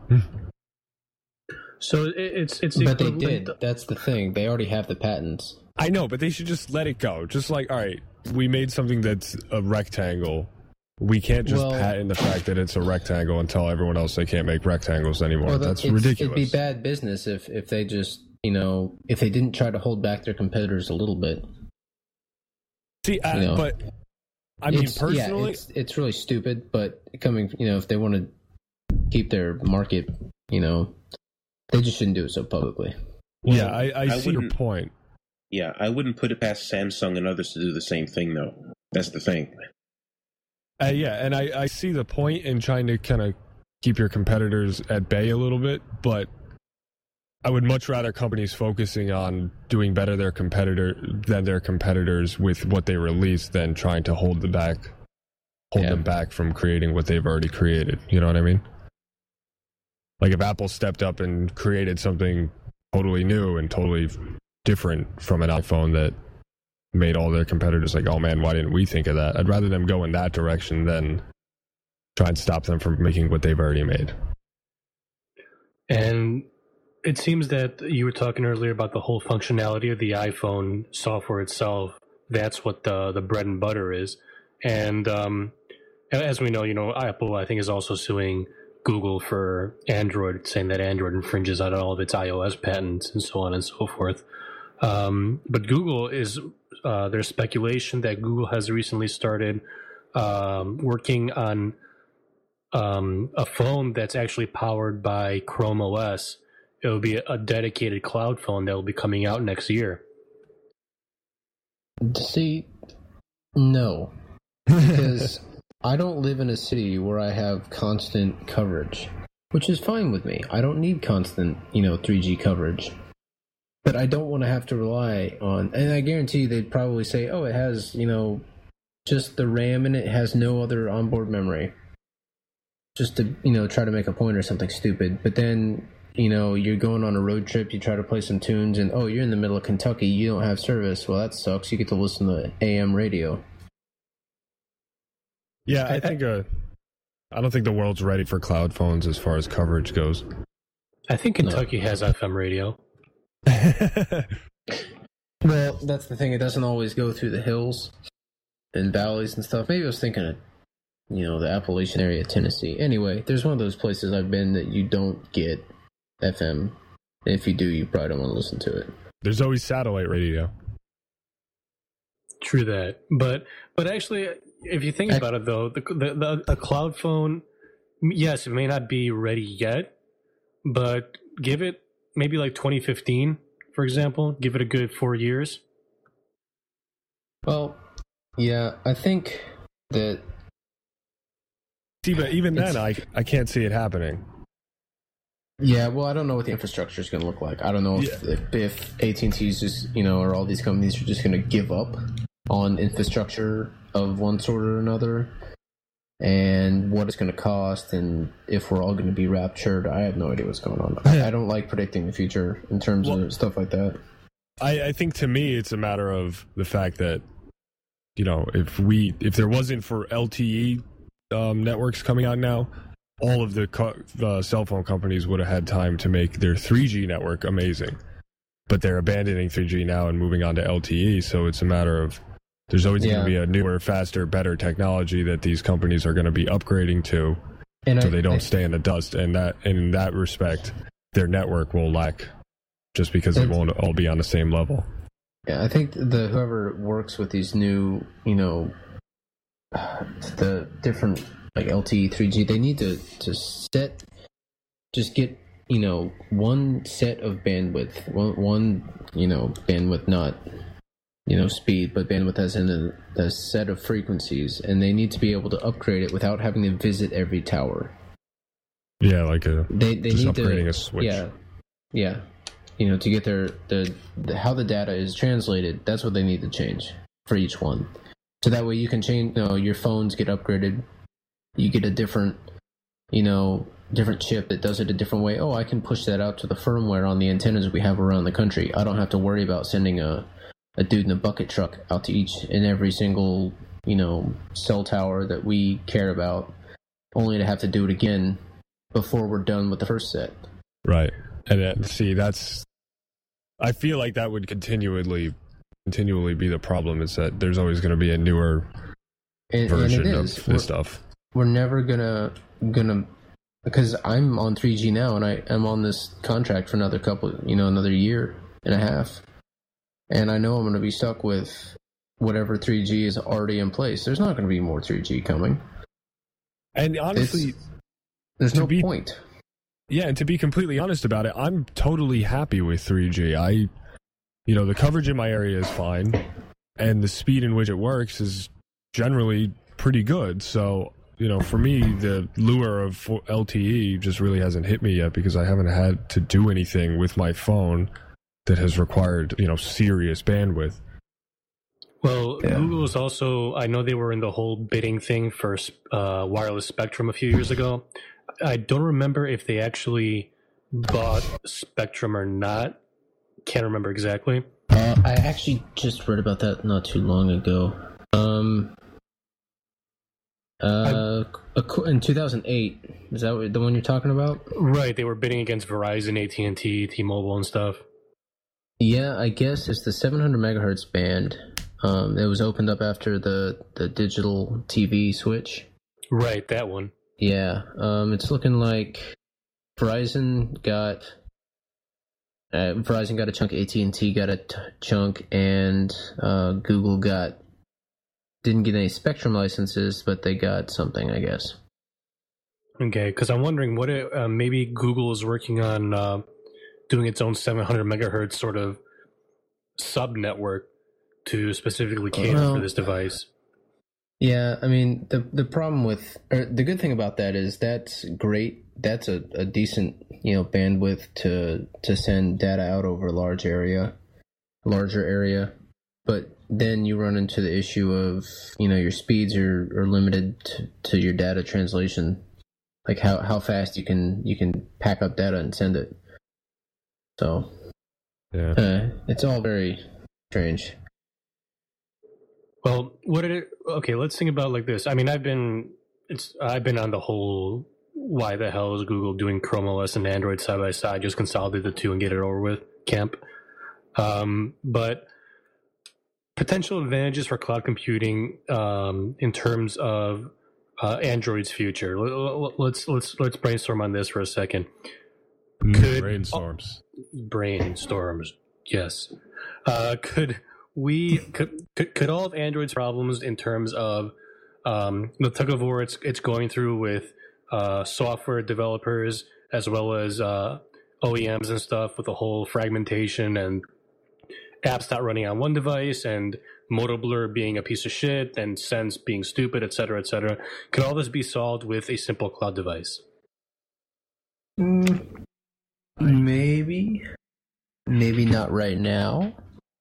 So it's but they did. That's the thing. They already have the patents. I know, but they should just let it go. Just like, all right, we made something that's a rectangle. We can't just patent the fact that it's a rectangle and tell everyone else they can't make rectangles anymore. Well, that's ridiculous. It'd be bad business if they just, if they didn't try to hold back their competitors a little bit. See, but I mean, personally, it's really stupid. But coming, if they want to keep their market, they just shouldn't do it so publicly. Well, yeah, I see your point. Yeah, I wouldn't put it past Samsung and others to do the same thing, though. That's the thing. Yeah, and I see the point in trying to kind of keep your competitors at bay a little bit, but I would much rather companies focusing on doing better than their competitors with what they release than trying to hold them back from creating what they've already created. You know what I mean? Like if Apple stepped up and created something totally new and totally different from an iPhone that made all their competitors like, oh man, why didn't we think of that? I'd rather them go in that direction than try and stop them from making what they've already made. And it seems that you were talking earlier about the whole functionality of the iPhone software itself. That's what the bread and butter is. And as we know, Apple, I think, is also suing Google for Android, saying that Android infringes on all of its iOS patents and so on and so forth. But Google is, there's speculation that Google has recently started working on a phone that's actually powered by Chrome OS. It will be a dedicated cloud phone that will be coming out next year. See, no. Because I don't live in a city where I have constant coverage, which is fine with me. I don't need constant, 3G coverage. But I don't want to have to rely on, and I guarantee they'd probably say, oh, it has, just the RAM and it has no other onboard memory. Just to, try to make a point or something stupid. But then, you're going on a road trip, you try to play some tunes, and oh, you're in the middle of Kentucky, you don't have service. Well, that sucks. You get to listen to AM radio. Yeah, I don't think the world's ready for cloud phones as far as coverage goes. I think Kentucky has FM radio. Well, that's the thing. It doesn't always go through the hills and valleys and stuff. Maybe I was thinking of, the Appalachian area of Tennessee. Anyway, there's one of those places I've been that you don't get FM. And if you do, you probably don't want to listen to it. There's always satellite radio. True that. But actually, if you think about it, though, the cloud phone, yes, it may not be ready yet, but give it maybe like 2015, for example. Give it a good 4 years. Well, yeah, I think that... See, but even then, I can't see it happening. Yeah, well, I don't know what the infrastructure is going to look like. I don't know if AT&T's just, or all these companies are just going to give up on infrastructure of one sort or another, and what it's going to cost, and if we're all going to be raptured. I have no idea what's going on. I don't like predicting the future in terms of stuff like that. I think to me it's a matter of the fact that, if there wasn't for LTE networks coming out now, all of the cell phone companies would have had time to make their 3G network amazing. But they're abandoning 3G now and moving on to LTE, so it's a matter of there's always going to be a newer, faster, better technology that these companies are going to be upgrading to, so they don't stay in the dust. And that, in that respect, their network will lack just because it won't all be on the same level. Yeah, I think whoever works with these new, the different like LTE, 3G, they need to get one set of bandwidth, one bandwidth, not speed, but bandwidth as in a set of frequencies, and they need to be able to upgrade it without having to visit every tower. Yeah, like they just need upgrading to, a switch. Yeah. To get how the data is translated, that's what they need to change for each one. So that way you can change, your phones get upgraded, you get a different chip that does it a different way. Oh, I can push that out to the firmware on the antennas we have around the country. I don't have to worry about sending a dude in a bucket truck out to each and every single, cell tower that we care about, only to have to do it again before we're done with the first set. Right. And I feel like that would continually be the problem, is that there's always going to be a newer version of this stuff. We're never gonna because I'm on 3G now, and I'm on this contract for another year and a half, and I know I'm going to be stuck with whatever 3G is already in place. There's not going to be more 3G coming. And honestly, there's no point. Yeah, and to be completely honest about it, I'm totally happy with 3G. The coverage in my area is fine, and the speed in which it works is generally pretty good. So, for me, the lure of LTE just really hasn't hit me yet because I haven't had to do anything with my phone that has required, serious bandwidth. Well, yeah. Google is also, I know they were in the whole bidding thing for wireless spectrum a few years ago. I don't remember if they actually bought Spectrum or not. Can't remember exactly. I actually just read about that not too long ago. In 2008, is that the one you're talking about? Right, they were bidding against Verizon, AT&T, T-Mobile, and stuff. Yeah, I guess it's the 700 megahertz band. It was opened up after the digital TV switch. Right, that one. Yeah, it's looking like Verizon got a chunk, AT&T got a chunk, and Google didn't get any Spectrum licenses, but they got something, I guess. Okay, because I'm wondering what maybe Google is working on doing its own 700 megahertz sort of sub network to specifically cater for this device. Yeah, I mean, the problem the good thing about that is that's great. That's a decent, bandwidth to send data out over a larger area. But then you run into the issue of, your speeds are limited to your data translation, like how fast you can pack up data and send it. So, yeah, it's all very strange. Well, okay, let's think about it like this. I mean, I've been on the whole, why the hell is Google doing Chrome OS and Android side by side? Just consolidate the two and get it over with camp. But potential advantages for cloud computing in terms of Android's future. Let's brainstorm on this for a second. Brainstorms, yes. Could all of Android's problems in terms of the tug of war it's going through with software developers as well as OEMs and stuff, with the whole fragmentation and apps not running on one device and Motoblur being a piece of shit and Sense being stupid, etc., could all this be solved with a simple cloud device? Maybe not right now.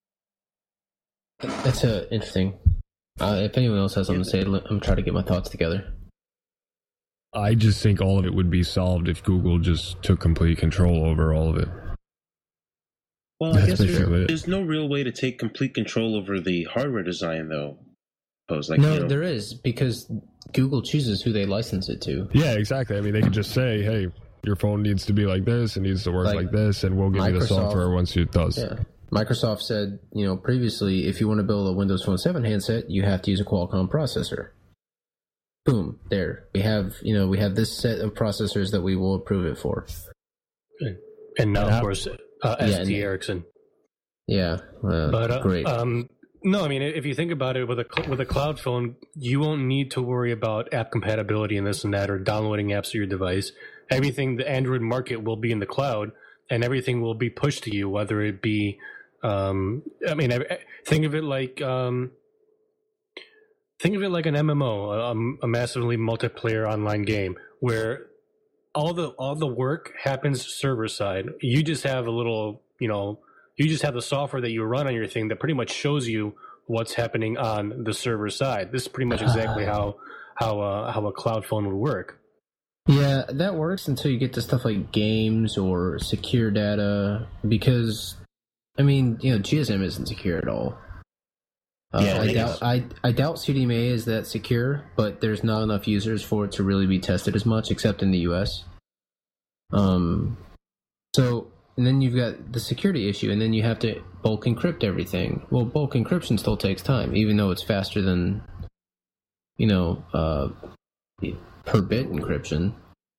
That's interesting. If anyone else has something to say, I'm trying to get my thoughts together. I just think all of it would be solved if Google just took complete control over all of it. Well, I guess there's no real way to take complete control over the hardware design, though. There is, because Google chooses who they license it to. Yeah, exactly. I mean, they could just say, hey, your phone needs to be like this, it needs to work like this, and we'll give you the software once it does. Yeah. Microsoft said, previously, if you want to build a Windows Phone 7 handset, you have to use a Qualcomm processor. Boom, there. We have this set of processors that we will approve it for. And now, of course, ST Ericsson. Yeah, great. No, I mean, if you think about it, with a cloud phone, you won't need to worry about app compatibility and this and that, or downloading apps to your device. Everything, the Android market will be in the cloud, and everything will be pushed to you, whether it be, think of it like an MMO, a massively multiplayer online game, where all the work happens server side. You just have you just have the software that you run on your thing that pretty much shows you what's happening on the server side. This is pretty much exactly how a cloud phone would work. Yeah, that works until you get to stuff like games or secure data, because, GSM isn't secure at all. I doubt CDMA is that secure, but there's not enough users for it to really be tested as much, except in the US. And then you've got the security issue, and then you have to bulk encrypt everything. Well, bulk encryption still takes time, even though it's faster than, per bit encryption.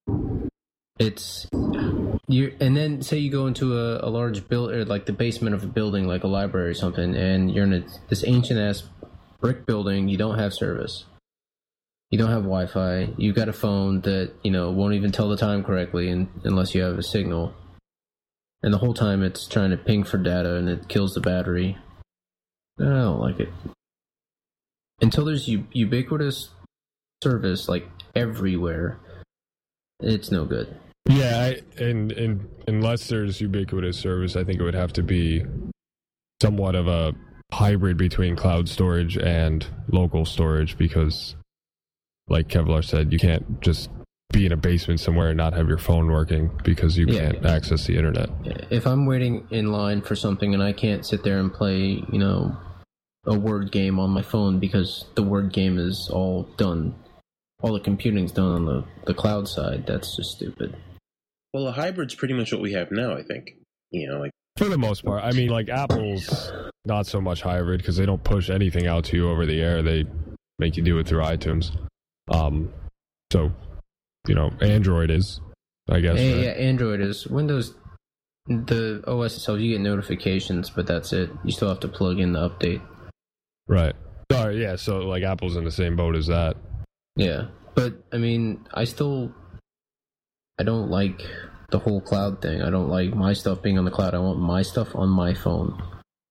And then say you go into a large build, or like the basement of a building, like a library or something, and you're in this ancient ass brick building, you don't have service. You don't have Wi-Fi. You got a phone that, won't even tell the time correctly unless you have a signal. And the whole time it's trying to ping for data and it kills the battery. I don't like it. Until there's ubiquitous service, like, everywhere, it's no good. Yeah, and unless there's ubiquitous service, I think it would have to be somewhat of a hybrid between cloud storage and local storage, because, like Kevlar said, you can't just be in a basement somewhere and not have your phone working because you can't access the internet. If I'm waiting in line for something and I can't sit there and play, a word game on my phone because the word game is all done, all the computing's done on the cloud side, that's just stupid. Well, a hybrid's pretty much what we have now, I think. For the most part. I mean, like, Apple's not so much hybrid because they don't push anything out to you over the air. They make you do it through iTunes. So, Android is, I guess. Right? Yeah, Android is. Windows, the OS itself, you get notifications, but that's it. You still have to plug in the update. Right. Sorry, yeah, so, like, Apple's in the same boat as that. Yeah, but, I mean, I don't like the whole cloud thing. I don't like my stuff being on the cloud. I want my stuff on my phone.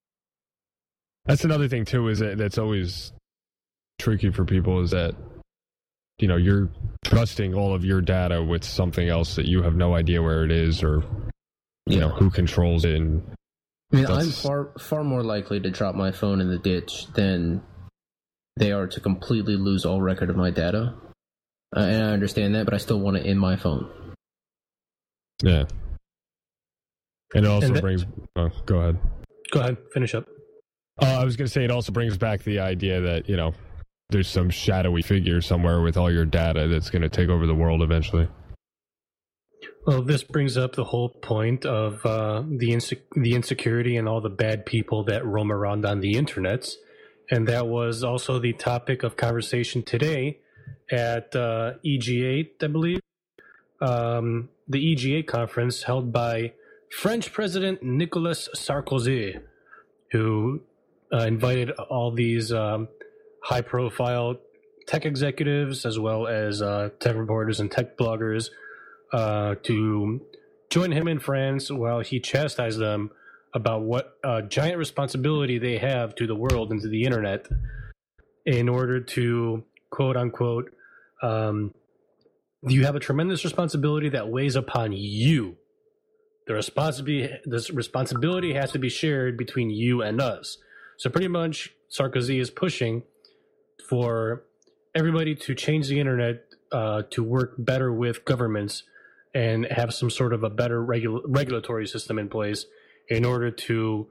That's another thing, too, is that's always tricky for people, is that, you're trusting all of your data with something else that you have no idea where it is or, who controls it. And I mean, I'm far more likely to drop my phone in the ditch than they are to completely lose all record of my data. And I understand that, but I still want it in my phone. Yeah. And it also brings... Oh, go ahead. Go ahead. Finish up. I was going to say it also brings back the idea that, there's some shadowy figure somewhere with all your data that's going to take over the world eventually. Well, this brings up the whole point of the insecurity and all the bad people that roam around on the internets. And that was also the topic of conversation today at EG8, I believe. The EG8 conference held by French President Nicolas Sarkozy, who invited all these high-profile tech executives as well as tech reporters and tech bloggers to join him in France while he chastised them about what giant responsibility they have to the world and to the internet in order to, quote-unquote, you have a tremendous responsibility that weighs upon you. This responsibility has to be shared between you and us. So pretty much Sarkozy is pushing for everybody to change the internet to work better with governments and have some sort of a better regulatory system in place in order to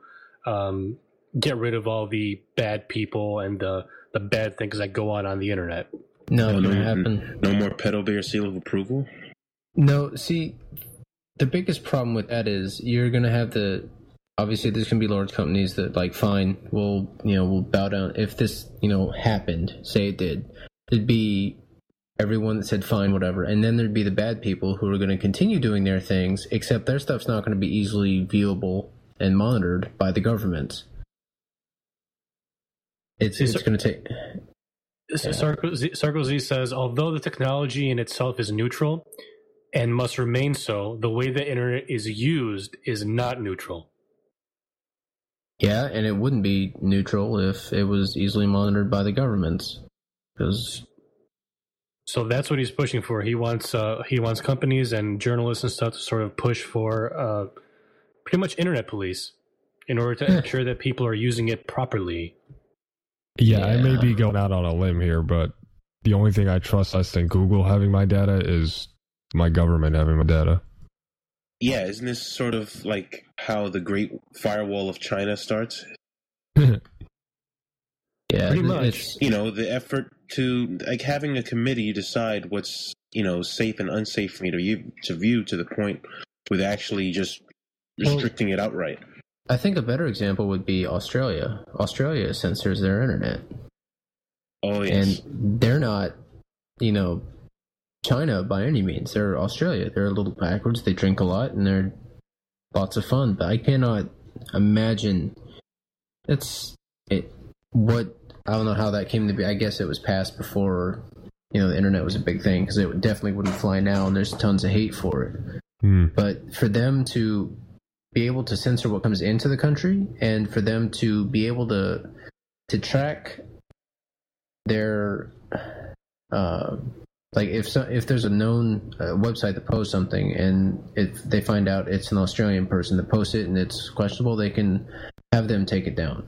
get rid of all the bad people and the bad things that go on the internet. No, it won't happen. No more pedo bear seal of approval? No, see, the biggest problem with that is you're going to have obviously there's going to be large companies that, like, fine, we'll bow down. If this, happened, say it did, it'd be everyone that said fine, whatever. And then there'd be the bad people who are going to continue doing their things, except their stuff's not going to be easily viewable and monitored by the governments. It's going to take... Sarkozy says, although the technology in itself is neutral and must remain so, the way the internet is used is not neutral. Yeah, and it wouldn't be neutral if it was easily monitored by the governments. So that's what he's pushing for. He wants companies and journalists and stuff to sort of push for pretty much internet police in order to ensure that people are using it properly. Yeah, I may be going out on a limb here, but the only thing I trust less than Google having my data is my government having my data. Yeah, isn't this sort of like how the Great Firewall of China starts? Yeah, pretty much. The effort to, like, having a committee decide what's, safe and unsafe for me to view to the point with actually just restricting it outright. I think a better example would be Australia. Australia censors their internet. Oh, yes. And they're not, China by any means. They're Australia. They're a little backwards. They drink a lot, and they're lots of fun. But I cannot imagine what I don't know how that came to be. I guess it was passed before, the internet was a big thing, because it definitely wouldn't fly now, and there's tons of hate for it. But for them to be able to censor what comes into the country, and for them to be able to track their if there's a known website that posts something, and if they find out it's an Australian person that posts it and it's questionable, they can have them take it down.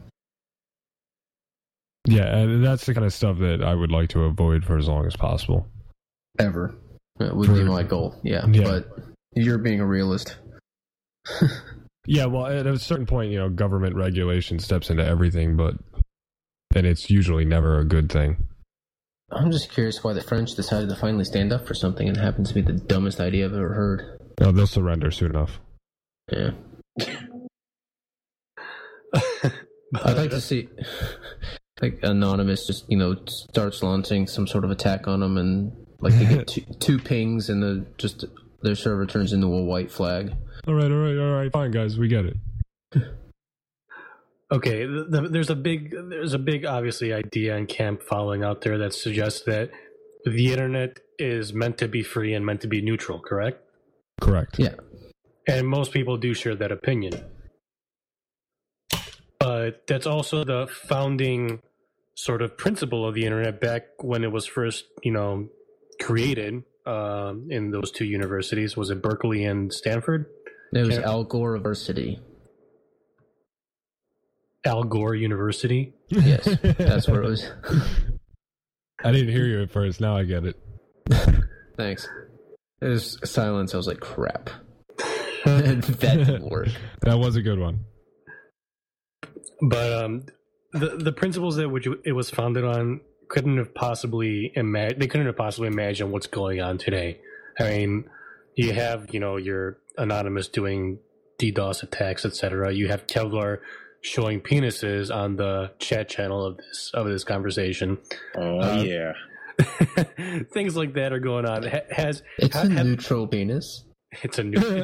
Yeah, and that's the kind of stuff that I would like to avoid for as long as possible. Ever. That would be my goal, yeah. But you're being a realist. Yeah, well, at a certain point, government regulation steps into everything, but then it's usually never a good thing. I'm just curious why the French decided to finally stand up for something, and it happens to be the dumbest idea I've ever heard. No, they'll surrender soon enough. Yeah. I'd like to see, Anonymous just, starts launching some sort of attack on them, and they get two pings, and their server turns into a white flag. All right, fine, guys, we get it. Okay, there's a big obviously idea and camp following out there that suggests that the internet is meant to be free and meant to be neutral, correct? Correct. Yeah. And most people do share that opinion. But that's also the founding sort of principle of the internet back when it was first, created in those two universities. Was it Berkeley and Stanford? It was Al Gore University. Al Gore University? Yes, that's where it was. I didn't hear you at first. Now I get it. Thanks. It was silence. I was like, crap. That didn't work. That was a good one. But the principles that which it was founded on couldn't have possibly imagine what's going on today. I mean, you have, your Anonymous doing DDoS attacks, etc. You have Kevlar showing penises on the chat channel of this conversation. Oh yeah. Things like that are going on. It's a neutral penis. It's a new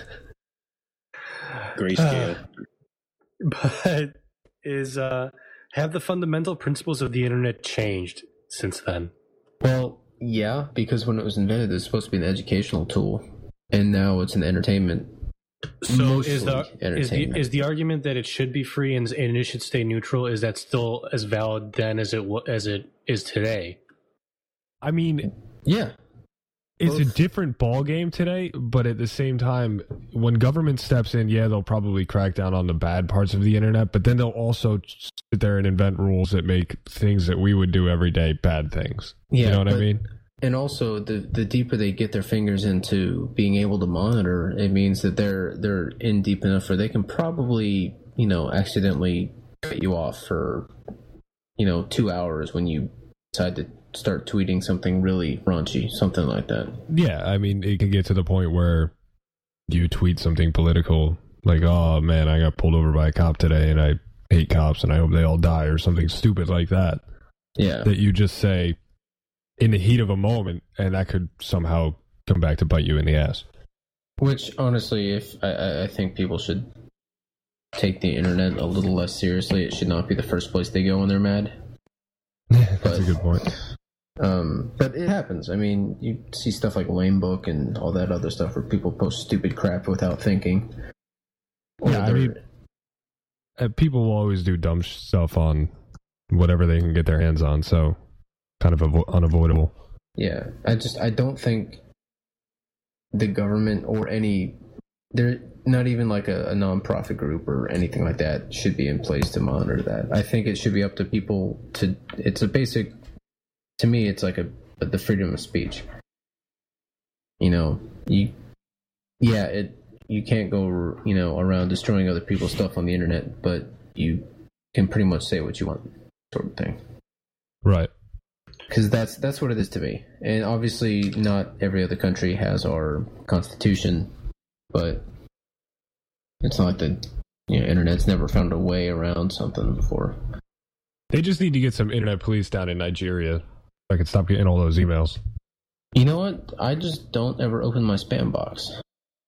grayscale. But have the fundamental principles of the internet changed since then? Well, yeah, because when it was invented, it was supposed to be an educational tool, and now it's an entertainment. So is the argument that it should be free and it should stay neutral, is that still as valid then as it is today? I mean, yeah. It's a different ball game today, but at the same time, when government steps in, they'll probably crack down on the bad parts of the internet, but then they'll also sit there and invent rules that make things that we would do every day bad things. Yeah, you know what I mean? And also, the deeper they get their fingers into being able to monitor, it means that they're in deep enough where they can probably, accidentally cut you off for, 2 hours when you decide to start tweeting something really raunchy, something like that. Yeah, I mean, it can get to the point where you tweet something political, like, oh man, I got pulled over by a cop today and I hate cops and I hope they all die, or something stupid like that. Yeah. That you just say in the heat of a moment, and that could somehow come back to bite you in the ass. Which, honestly, if I think people should take the internet a little less seriously. It should not be the first place they go when they're mad. That's a good point. But it happens. I mean, you see stuff like Lamebook and all that other stuff where people post stupid crap without thinking. Yeah, I mean, people will always do dumb stuff on whatever they can get their hands on, so kind of unavoidable. Yeah, I don't think the government or they're not even like a non-profit group or anything like that should be in place to monitor that. I think it should be up to people it's a basic, to me, it's like the freedom of speech. You can't go, around destroying other people's stuff on the internet, but you can pretty much say what you want, sort of thing. Right. Because that's what it is to me. And obviously not every other country has our constitution, but it's not like the internet's never found a way around something before. They just need to get some internet police down in Nigeria. I could stop getting all those emails. You know what? I just don't ever open my spam box.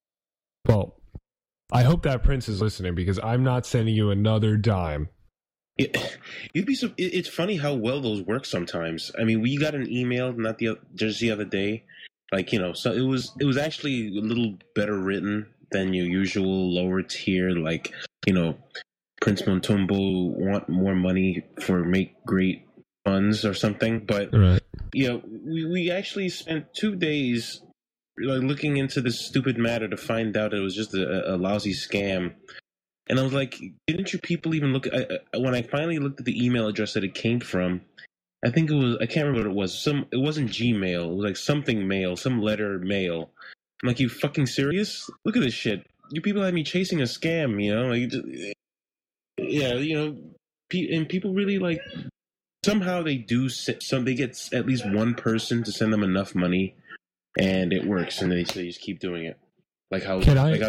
Well, I hope that Prince is listening, because I'm not sending you another dime It's funny how well those work sometimes. I mean, we got an email just the other day, like, so it was actually a little better written than your usual lower tier, like, Prince Montumbo want more money for make great funds or something. But Right. we actually spent 2 days looking into this stupid matter to find out it was just a lousy scam. And I was like, didn't you people even look? When I finally looked at the email address that it came from, I think I can't remember what it was. It wasn't Gmail. It was like something mail, some letter mail. I'm like, you fucking serious? Look at this shit. You people had me chasing a scam, and people really like. Somehow they they get at least one person to send them enough money, and it works, and they just keep doing it. Like how? Can I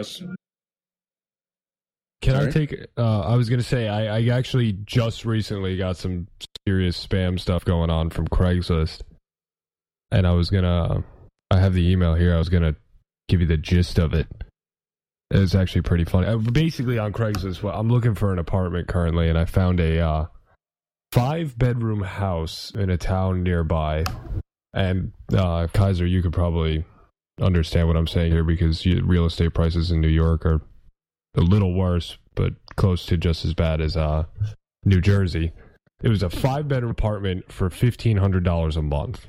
take? I was gonna say I actually just recently got some serious spam stuff going on from Craigslist, and I have the email here. I was gonna give you the gist of it. It's actually pretty funny. Basically, on Craigslist, I'm looking for an apartment currently, and I found a 5-bedroom house in a town nearby. And Kaiser, you could probably understand what I'm saying here because real estate prices in New York are a little worse, but close to just as bad as New Jersey. It was a 5-bedroom apartment for $1,500 a month.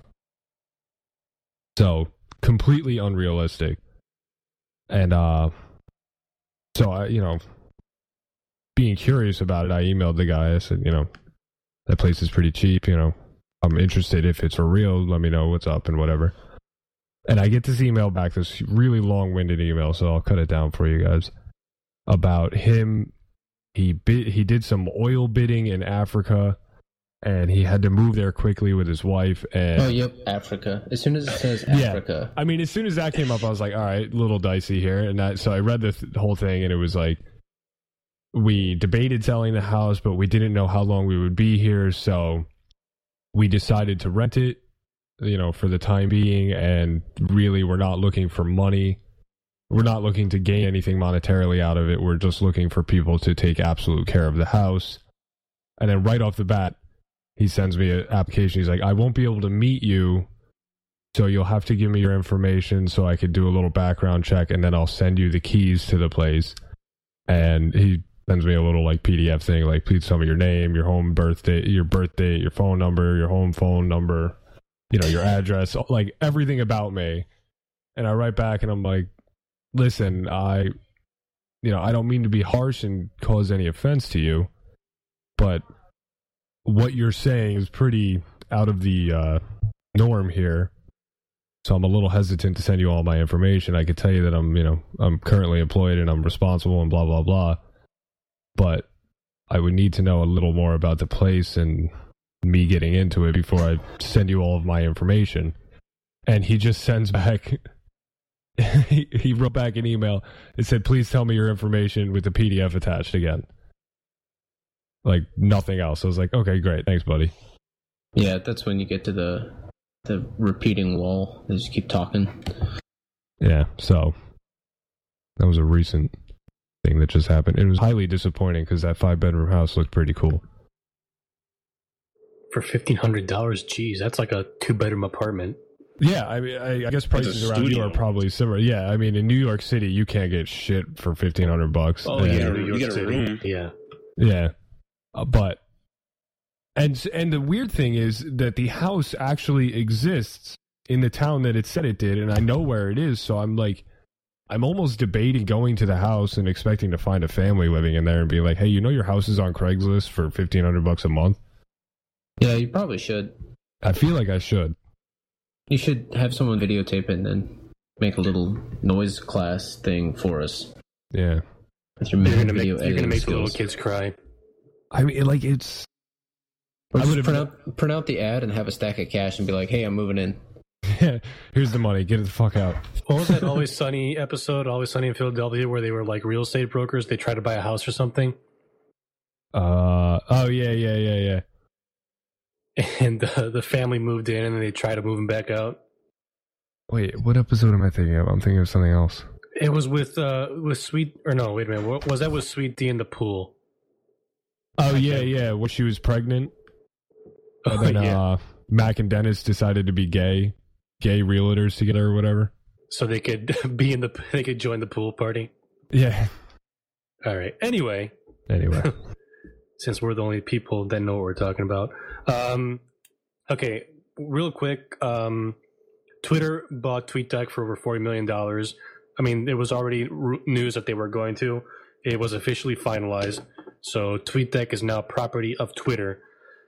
So completely unrealistic. And so I, being curious about it, I emailed the guy. I said, that place is pretty cheap. I'm interested. If it's for real, let me know what's up and whatever. And I get this email back, this really long-winded email, so I'll cut it down for you guys. About him, he did some oil bidding in Africa, and he had to move there quickly with his wife. And oh, yep, Africa. As soon as it says Africa, I mean, as soon as that came up, I was like, all right, a little dicey here. And so I read the whole thing, and it was like, we debated selling the house, but we didn't know how long we would be here, so we decided to rent it, for the time being. And really, we're not looking for money. We're not looking to gain anything monetarily out of it. We're just looking for people to take absolute care of the house. And then right off the bat, he sends me an application. He's like, I won't be able to meet you, so you'll have to give me your information so I could do a little background check, and then I'll send you the keys to the place. And he sends me a little PDF thing, like, please tell me your name, your birth date, your phone number, your home phone number, your address, like everything about me. And I write back and I'm like, listen, I don't mean to be harsh and cause any offense to you, but what you're saying is pretty out of the norm here. So I'm a little hesitant to send you all my information. I could tell you that I'm currently employed and I'm responsible and blah, blah, blah. But I would need to know a little more about the place and me getting into it before I send you all of my information. And he just sends back, he wrote back an email. It said, please tell me your information with the PDF attached again. Like nothing else. I was like, okay, great. Thanks, buddy. Yeah, that's when you get to the repeating wall. They just keep talking. Yeah, so that was a recent thing that just happened. It was highly disappointing because that 5-bedroom house looked pretty cool. For $1,500, geez, that's like a 2-bedroom apartment. Yeah, I mean, I guess prices around you are probably similar. Yeah, I mean, in New York City, you can't get shit for $1,500. Oh, yeah, New York City. Yeah. Yeah. But and the weird thing is that the house actually exists in the town that it said it did, and I know where it is, so I'm almost debating going to the house and expecting to find a family living in there and be like, hey, your house is on Craigslist for $1,500 a month? Yeah, you probably should. I feel like I should. You should have someone videotape it and then make a little noise class thing for us. Yeah. With your You're going to make the little kids cry. I mean, it's... Or just print out the ad and have a stack of cash and be like, hey, I'm moving in. Here's the money. Get it the fuck out. What was that Always Sunny episode, Always Sunny in Philadelphia, where they were like real estate brokers? They tried to buy a house or something. Oh, yeah. And the family moved in and they tried to move them back out. Wait, what episode am I thinking of? I'm thinking of something else. It was with Sweet... Or no, wait a minute. Was that with Sweet D in the pool? Oh, yeah. When she was pregnant. And then Mac and Dennis decided to be gay realtors together or whatever. So they could they could join the pool party. Yeah. All right. Anyway. Since we're the only people that know what we're talking about. Okay, real quick. Twitter bought TweetDeck for over $40 million. I mean, it was already news that they were going to. It was officially finalized. So TweetDeck is now property of Twitter.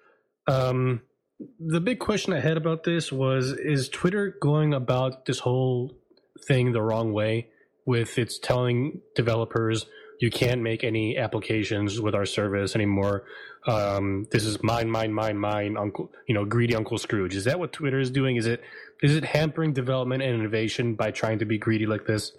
The big question I had about this was, is Twitter going about this whole thing the wrong way with its telling developers you can't make any applications with our service anymore? This is mine, Uncle, greedy Uncle Scrooge. Is that what Twitter is doing? Is it hampering development and innovation by trying to be greedy like this?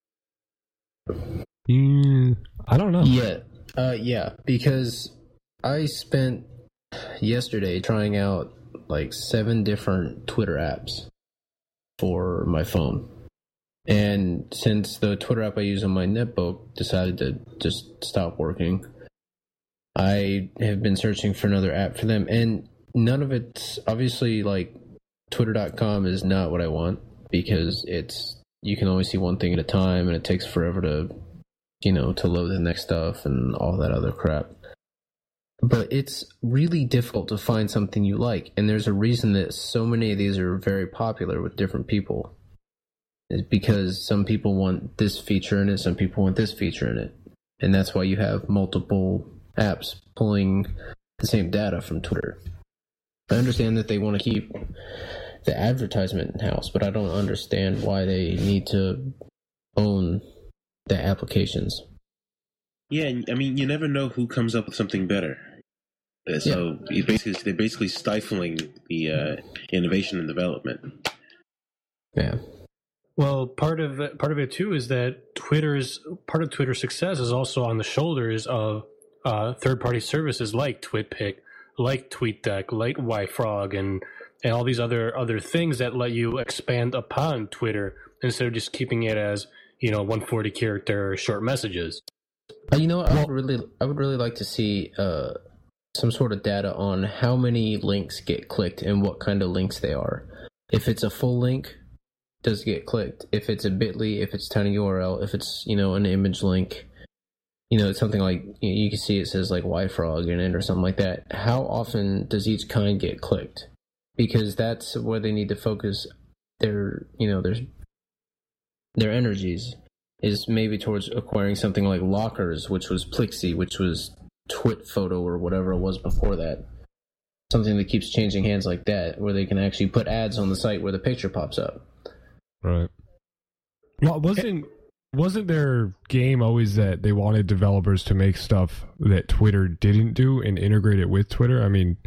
I don't know. Yeah, because I spent yesterday trying out like 7 different Twitter apps for my phone. And since the Twitter app I use on my netbook decided to just stop working, I have been searching for another app for them. And none of it's obviously like Twitter.com is not what I want, because you can only see one thing at a time and it takes forever to load the next stuff and all that other crap. But it's really difficult to find something you like. And there's a reason that so many of these are very popular with different people. It's because some people want this feature in it, some people want this feature in it. And that's why you have multiple apps pulling the same data from Twitter. I understand that they want to keep the advertisement in-house, but I don't understand why they need to own the applications. Yeah, I mean, you never know who comes up with something better. So they're basically stifling the innovation and development. Yeah. Well, part of it too is that Twitter's success is also on the shoulders of third-party services like TwitPic, like TweetDeck, like YFrog, and all these other things that let you expand upon Twitter instead of just keeping it as 140 character short messages. I would really like to see some sort of data on how many links get clicked and what kind of links they are. If it's a full link, does it get clicked? If it's a bit.ly, if it's tiny URL, if it's an image link, it's something like you can see it says like YFrog in it or something like that. How often does each kind get clicked? Because that's where they need to focus their energies, is maybe towards acquiring something like Lockers, which was Plixie, which was TwitPhoto or whatever it was before that. Something that keeps changing hands like that, where they can actually put ads on the site where the picture pops up. Right. Well, wasn't their game always that they wanted developers to make stuff that Twitter didn't do and integrate it with Twitter? I mean,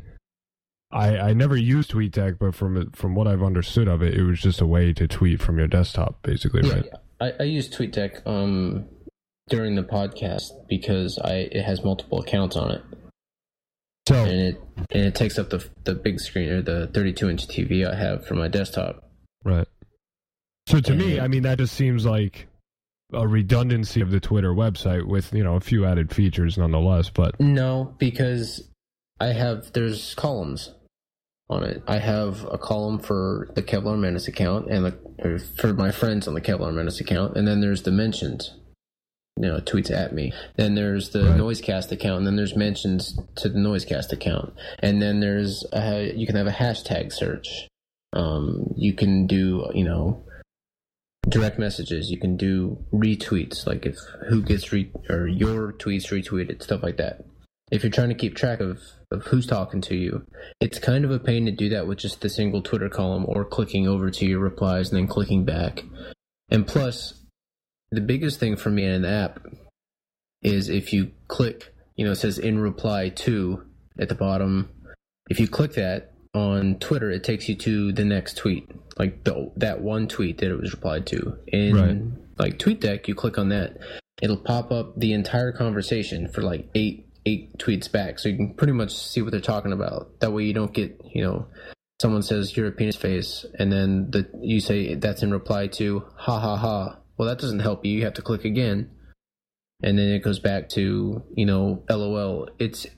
I never used TweetDeck, but from what I've understood of it, it was just a way to tweet from your desktop, basically, right? Yeah. I used TweetDeck during the podcast because it has multiple accounts on it. So and it takes up the big screen, or the 32-inch TV I have for my desktop. Right. So to me, I mean, that just seems like a redundancy of the Twitter website with, a few added features nonetheless, but... No, because there's columns on it. I have a column for the Kevlar Menace account and for my friends on the Kevlar Menace account, and then there's the mentions, tweets at me. Then there's the Noisecast account, and then there's mentions to the Noisecast account. And then there's you can have a hashtag search. You can do, direct messages. You can do retweets, like who gets or your tweets retweeted, stuff like that. If you're trying to keep track of who's talking to you, it's kind of a pain to do that with just the single Twitter column, or clicking over to your replies and then clicking back. And plus, the biggest thing for me in an app is if you click, it says in reply to at the bottom. If you click that on Twitter, it takes you to the next tweet, like that one tweet that it was replied to. In like TweetDeck, you click on that, it'll pop up the entire conversation for like eight tweets back, so you can pretty much see what they're talking about. That way you don't get, someone says you're a penis face, and then you say that's in reply to ha ha ha. Well, that doesn't help you. You have to click again, and then it goes back to LOL.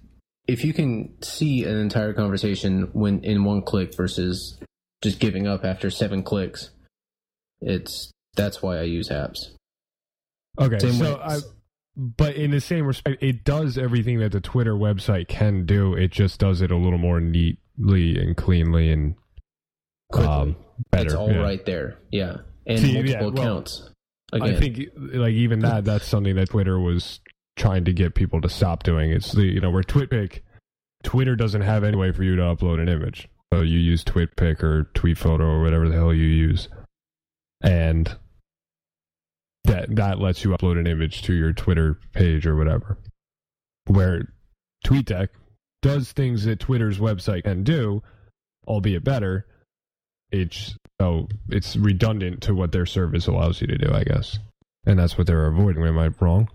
if you can see an entire conversation when in one click versus just giving up after 7 clicks, that's why I use apps. Okay, but in the same respect, it does everything that the Twitter website can do. It just does it a little more neatly and cleanly and better. It's all right there. Yeah. And multiple accounts. Again. I think even that's something that Twitter was trying to get people to stop doing. It's where Twitter doesn't have any way for you to upload an image. So you use TwitPic or TweetPhoto or whatever the hell you use. And that lets you upload an image to your Twitter page or whatever. Where TweetDeck does things that Twitter's website can do, albeit better. It's redundant to what their service allows you to do, I guess. And that's what they're avoiding. Am I wrong?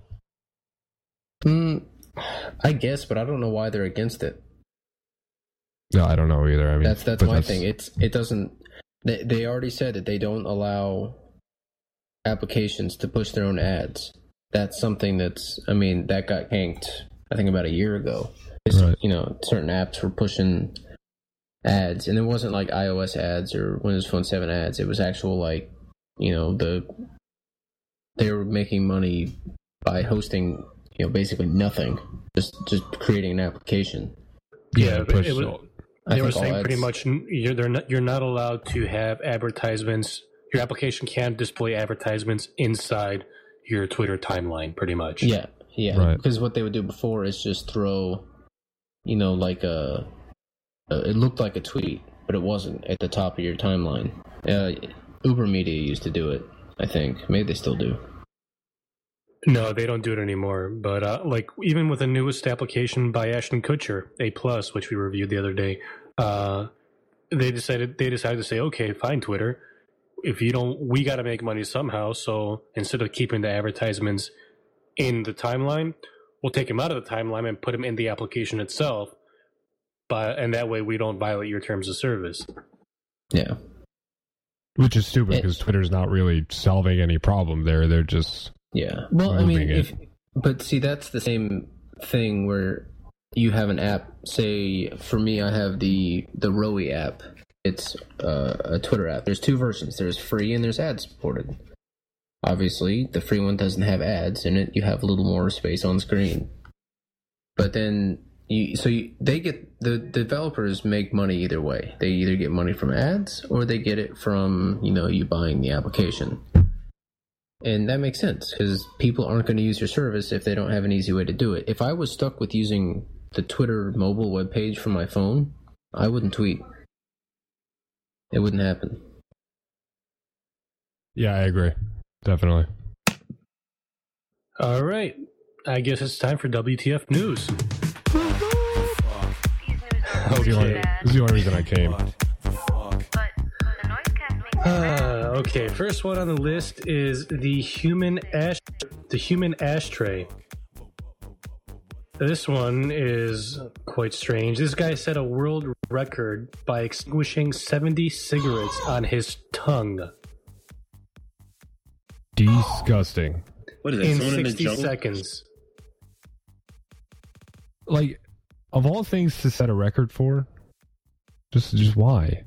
I guess, but I don't know why they're against it. No, I don't know either. I mean, that's my thing. It doesn't. They already said that they don't allow applications to push their own ads. That's something that got hanked, I think, about a year ago. Right. Certain apps were pushing ads, and it wasn't like iOS ads or Windows Phone 7 ads. It was actual they were making money by hosting, basically nothing, just creating an application. Yeah, they were saying pretty much you're not allowed to have advertisements. Your application can't display advertisements inside your Twitter timeline, pretty much. Yeah. Right. Because what they would do before is just throw, like it looked like a tweet, but it wasn't at the top of your timeline. Uber Media used to do it, I think. Maybe they still do. No, they don't do it anymore. But even with the newest application by Ashton Kutcher, A+, which we reviewed the other day, they decided to say, okay, fine, Twitter. If you don't, we got to make money somehow. So instead of keeping the advertisements in the timeline, we'll take them out of the timeline and put them in the application itself. And that way we don't violate your terms of service. Yeah. Which is stupid because Twitter's not really solving any problem there. They're just Well, I mean, but see, that's the same thing where you have an app. Say, for me, I have the Rowie app. It's a Twitter app. There's 2 versions. There's free and there's ad supported. Obviously, the free one doesn't have ads in it. You have a little more space on screen. But then, the developers make money either way. They either get money from ads or they get it from, you buying the application. And that makes sense because people aren't going to use your service if they don't have an easy way to do it. If I was stuck with using the Twitter mobile webpage from my phone, I wouldn't tweet. It wouldn't happen. Yeah, I agree. Definitely. All right. I guess it's time for WTF News. Okay. This is the only reason I came. Okay, first one on the list is the human ashtray. This one is quite strange. This guy set a world record by extinguishing 70 cigarettes on his tongue. Disgusting. What is that? In Someone 60 in the jungle? seconds. Like, of all things to set a record for, just why?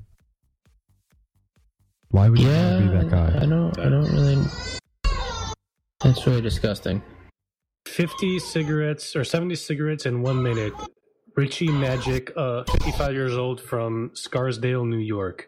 Why would you want to be that guy? I don't really. That's really disgusting. 50 cigarettes or 70 cigarettes in 1 minute. Richie Magic, 55 years old from Scarsdale, New York.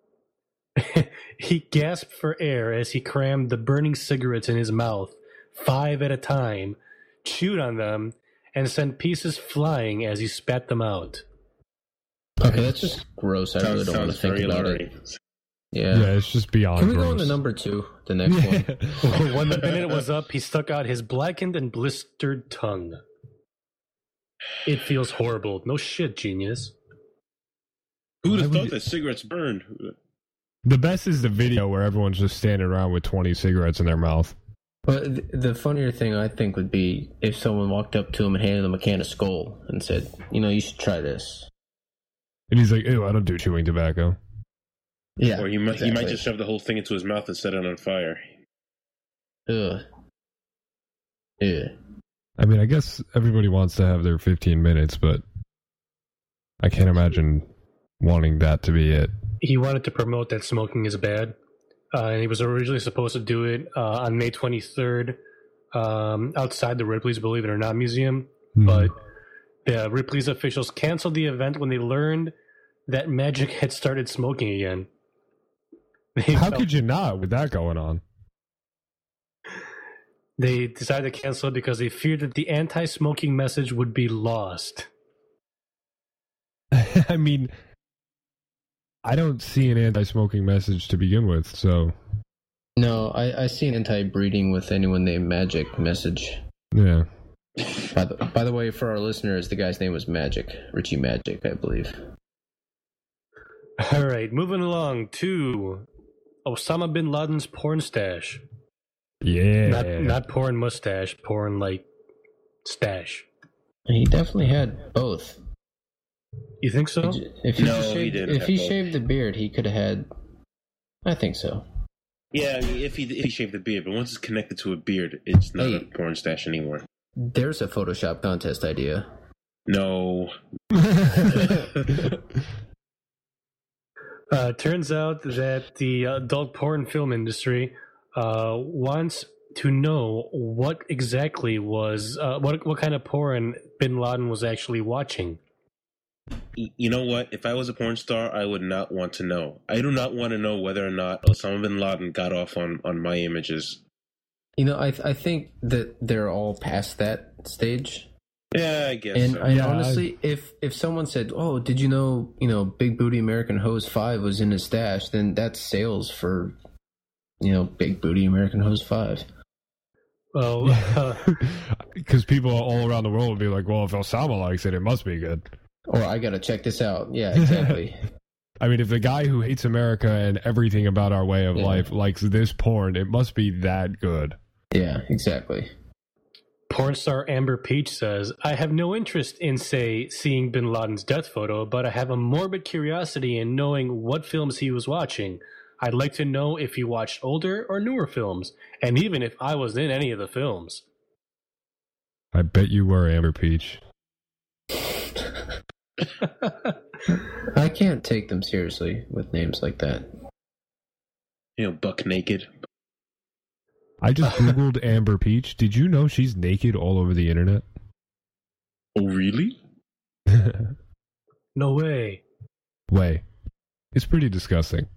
He gasped for air as he crammed the burning cigarettes in his mouth, 5 at a time, chewed on them, and sent pieces flying as he spat them out. Okay, that's just gross. I really don't want to think about it. Yeah, it's just beyond Can we gross. go on to number 2, the next one? When the minute was up, he stuck out his blackened and blistered tongue. It feels horrible. No shit, genius. Who would have thought that cigarettes burn? The best is the video where everyone's just standing around with 20 cigarettes in their mouth. But the funnier thing, I think, would be if someone walked up to him and handed him a can of Skull and said, you should try this. And he's like, ew, I don't do chewing tobacco. Yeah. Or he might just shove the whole thing into his mouth and set it on fire. Ugh. Yeah. I mean, I guess everybody wants to have their 15 minutes, but I can't imagine wanting that to be it. He wanted to promote that smoking is bad, and he was originally supposed to do it on May 23rd outside the Ripley's Believe It or Not museum, but Ripley's officials canceled the event when they learned that Magic had started smoking again. How could you not with that going on? They decided to cancel it because they feared that the anti-smoking message would be lost. I mean, I don't see an anti-smoking message to begin with, so... No, I see an anti-breeding with anyone named Magic message. Yeah. By the way, for our listeners, the guy's name was Magic. Richie Magic, I believe. All right, moving along to Osama bin Laden's porn stash. Yeah. Not porn mustache, porn like stash. He definitely had both. You think so? If he shaved the beard, he could have had. I think so. Yeah, I mean, if he shaved the beard, but once it's connected to a beard, it's not a porn stash anymore. There's a Photoshop contest idea. No. Turns out that the adult porn film industry wants to know what exactly was what kind of porn bin Laden was actually watching. You know what? If I was a porn star, I would not want to know. I do not want to know whether or not Osama bin Laden got off on my images. You know, I think that they're all past that stage. Yeah, I guess. And so. Honestly, if someone said, "Oh, did you know Big Booty American Hose 5 was in his stash?" then that's sales for Big Booty American Hose 5. Well, because people all around the world would be like, "Well, if Osama likes it, it must be good." Or I gotta check this out. Yeah, exactly. I mean, if the guy who hates America and everything about our way of life likes this porn, it must be that good. Yeah, exactly. Porn star Amber Peach says, "I have no interest in, seeing bin Laden's death photo, but I have a morbid curiosity in knowing what films he was watching. I'd like to know if he watched older or newer films, and even if I was in any of the films." I bet you were, Amber Peach. I can't take them seriously with names like that. Buck naked. I just Googled Amber Peach. Did you know she's naked all over the internet? Oh, really? No way. It's pretty disgusting.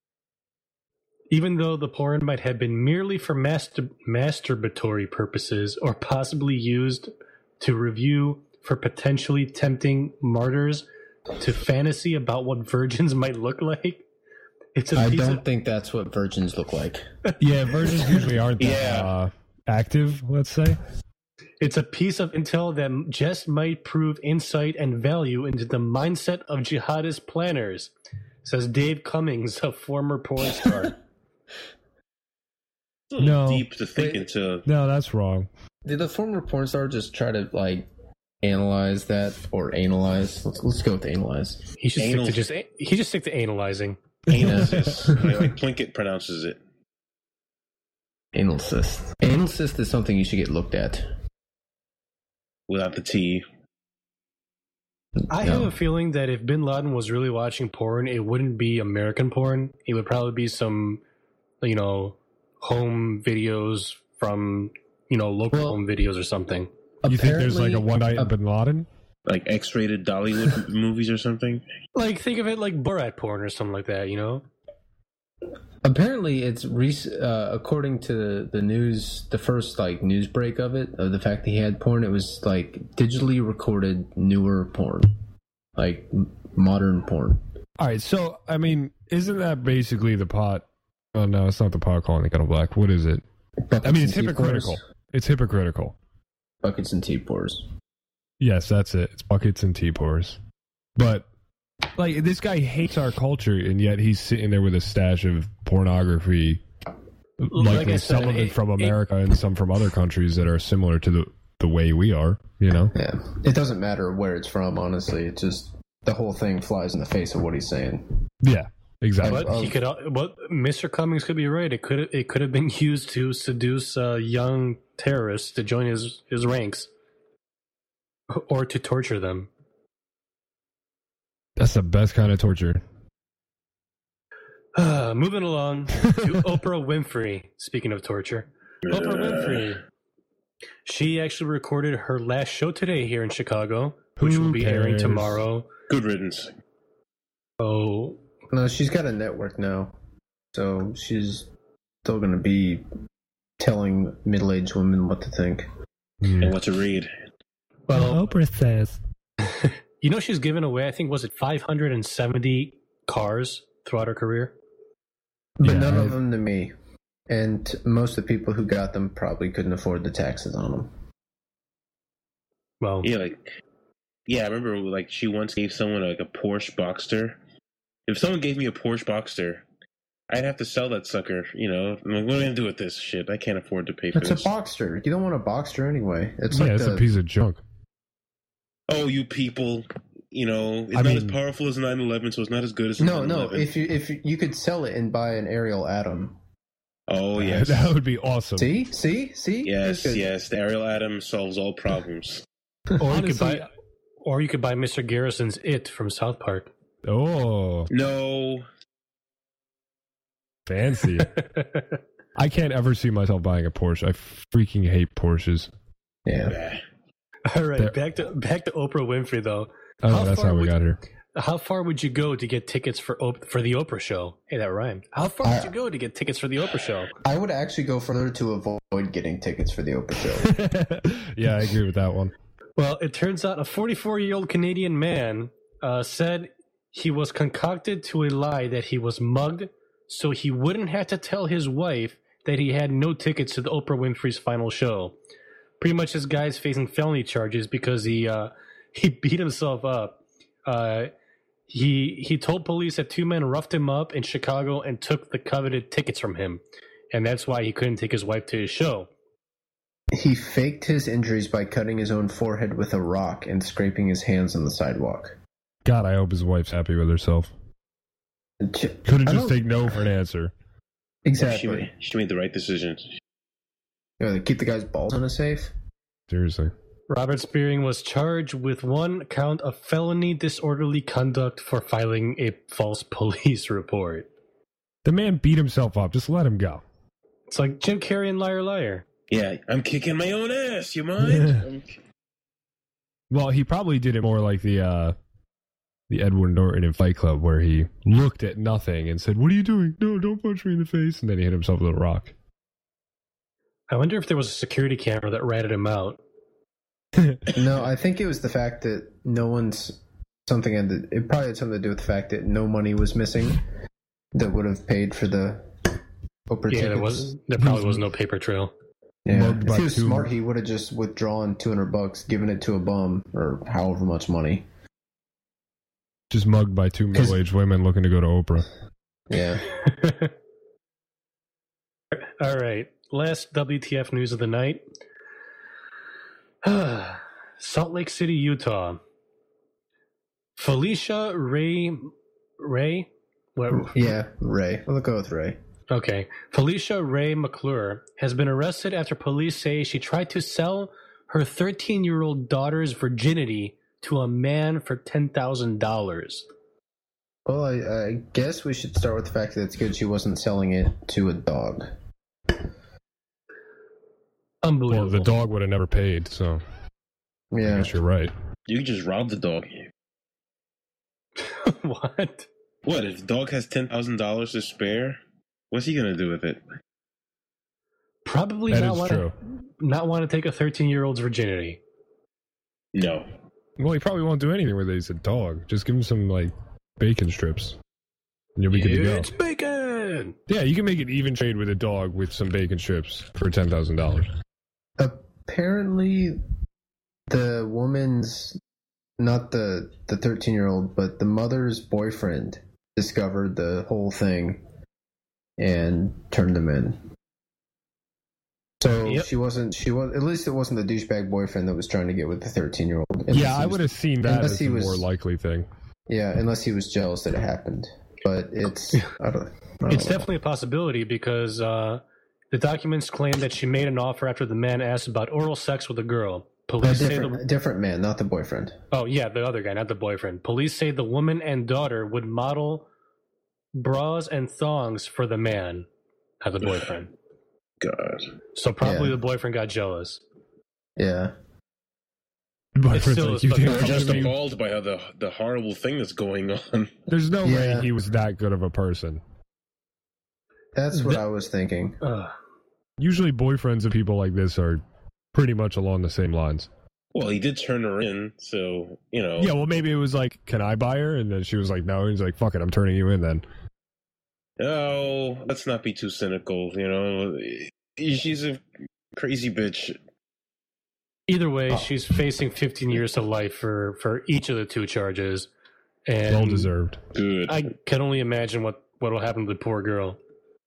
Even though the porn might have been merely for masturbatory purposes or possibly used to review for potentially tempting martyrs to fantasy about what virgins might look like. I don't think that's what virgins look like. Yeah, virgins usually aren't that active, let's say. It's a piece of intel that just might prove insight and value into the mindset of jihadist planners, says Dave Cummings, a former porn star. No, deep to think into. No, that's wrong. Did the former porn star just try to analyze that or analyze? Let's go with analyze. He should stick to analyzing. Analysis, like Plinkett pronounces it. Anal cyst. Anal cyst is something you should get looked at. Without the T. I have a feeling that if bin Laden was really watching porn, it wouldn't be American porn. It would probably be some, home videos from, local home videos or something. You think there's like a one-night bin Laden? Like X-rated Dollywood movies or something? Like, think of it like Borat porn or something like that, Apparently, it's according to the news, the first news break of the fact that he had porn. It was digitally recorded newer porn, modern porn. All right, so I mean, isn't that basically the pot? Oh no, it's not the pot calling the kettle black. What is it? It's hypocritical. It's hypocritical. Buckets and tea pours. Yes, that's it. It's buckets and tea pours. But this guy hates our culture, and yet he's sitting there with a stash of pornography, likely some of it from America and some from other countries that are similar to the way we are. Yeah, it doesn't matter where it's from. Honestly, it's just the whole thing flies in the face of what he's saying. Yeah, exactly. But Mr. Cummings could be right. It could have been used to seduce young terrorists to join his ranks, or to torture them. That's the best kind of torture. Moving along to Oprah Winfrey. Speaking of torture, Oprah Winfrey. She actually recorded her last show today here in Chicago, which will be airing tomorrow. Good riddance. Oh. No, she's got a network now. So she's still going to be telling middle-aged women what to think. And what to read. Well, Oprah says. You know, she's given away, I think, was it 570 cars throughout her career? But none of them to me. And most of the people who got them probably couldn't afford the taxes on them. Well, I remember like she once gave someone like a Porsche Boxster. If someone gave me a Porsche Boxster, I'd have to sell that sucker. You know, I'm like, what am I gonna do with this shit? I can't afford to pay for this. this. It's a Boxster. You don't want a Boxster anyway. It's it's a piece of junk. Oh, you people. You know, it's not as powerful as 911, so it's not as good as 911. No. If you could sell it and buy an Ariel Atom. Oh, yes. That would be awesome. See? Yes. The Ariel Atom solves all problems. Or you could buy Mr. Garrison's It from South Park. Oh. No. Fancy. I can't ever see myself buying a Porsche. I freaking hate Porsches. Yeah. All right, back to Oprah Winfrey, though. Oh, that's how we got here. How far would you go to get tickets for the Oprah show? Hey, that rhymed. How far would you go to get tickets for the Oprah show? I would actually go further to avoid getting tickets for the Oprah show. Yeah, I agree with that one. Well, it turns out a 44-year-old Canadian man said he was concocted to a lie that he was mugged so he wouldn't have to tell his wife that he had no tickets to the Oprah Winfrey's final show. Pretty much this guy's facing felony charges because he beat himself up. He told police that two men roughed him up in Chicago and took the coveted tickets from him. And that's why he couldn't take his wife to his show. He faked his injuries by cutting his own forehead with a rock and scraping his hands on the sidewalk. God, I hope his wife's happy with herself. Couldn't just take no for an answer. Exactly. She made the right decision. Keep the guy's balls in a safe? Seriously. Robert Spearing was charged with one count of felony disorderly conduct for filing a false police report. The man beat himself up. Just let him go. It's like Jim Carrey and Liar Liar. Yeah, I'm kicking my own ass. You mind? Well, he probably did it more like the Edward Norton in Fight Club, where he looked at nothing and said, "What are you doing? No, don't punch me in the face." And then he hit himself with a rock. I wonder if there was a security camera that ratted him out. No, I think it was the fact that it probably had something to do with the fact that no money was missing that would have paid for the Oprah tickets. There probably was no paper trail. Yeah, if he was smart, he would have just withdrawn $200, given it to a bum, or however much money. Just mugged by two middle-aged women looking to go to Oprah. Yeah. All right. Last WTF news of the night. Salt Lake City, Utah. Felicia Ray? What? Yeah, Ray. We'll go with Ray. Okay. Felicia Ray McClure has been arrested after police say she tried to sell her 13-year-old daughter's virginity to a man for $10,000. Well, I guess we should start with the fact that it's good she wasn't selling it to a dog. Unbelievable. Well, the dog would have never paid, so yeah, I guess you're right. You just robbed the dog. What? What, if the dog has $10,000 to spare? What's he going to do with it? Probably not want to take a 13-year-old's virginity. No. Well, he probably won't do anything with it. He's a dog. Just give him some, bacon strips. And you'll be good to go. It's bacon! Yeah, you can make an even trade with a dog with some bacon strips for $10,000. Apparently, the woman's, not the 13-year-old, but the mother's boyfriend discovered the whole thing and turned them in. So Yep. she was at least it wasn't the douchebag boyfriend that was trying to get with the 13-year-old. Yeah, I would have seen that as a more likely thing. Yeah, unless he was jealous that it happened. But it's I don't It's know. definitely a possibility because the documents claim that she made an offer after the man asked about oral sex with a girl. Police say different man, not the boyfriend. Oh yeah, the other guy, not the boyfriend. Police say the woman and daughter would model bras and thongs for the man, not the boyfriend. God. So probably the boyfriend got jealous. Yeah. Boyfriend's still like, is you fucking didn't I'm come just to me. appalled by how the horrible thing that's going on. There's no way he was that good of a person. That's what I was thinking. Usually boyfriends of people like this are pretty much along the same lines. Well, he did turn her in, so, you know. Yeah, well, maybe it was like, can I buy her? And then she was like, no. And he's like, fuck it, I'm turning you in then. No, let's not be too cynical, you know. She's a crazy bitch. Either way, she's facing 15 years to life for each of the two charges. And Well deserved. Good. I can only imagine what will happen to the poor girl.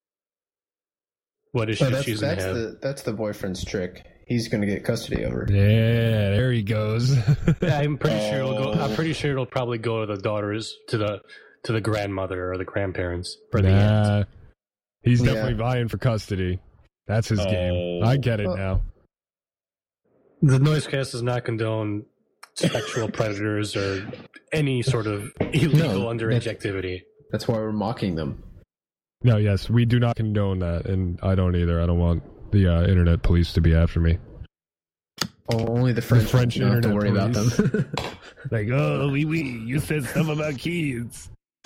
What issues she's going to have. That's the boyfriend's trick. He's going to get custody of her. Yeah, there he goes. I'm pretty sure it'll go. I'm pretty sure it'll probably go to the daughters, to the grandmother or the grandparents. Or the aunt. He's definitely vying for custody. That's his game. I get it now. The Noisecast does not condone sexual predators or any sort of illegal underage activity. That's why we're mocking them. No, yes, we do not condone that, and I don't either. I don't want the internet police to be after me. Oh, only the French internet have to worry police. about them. Like, oh, you said stuff about kids.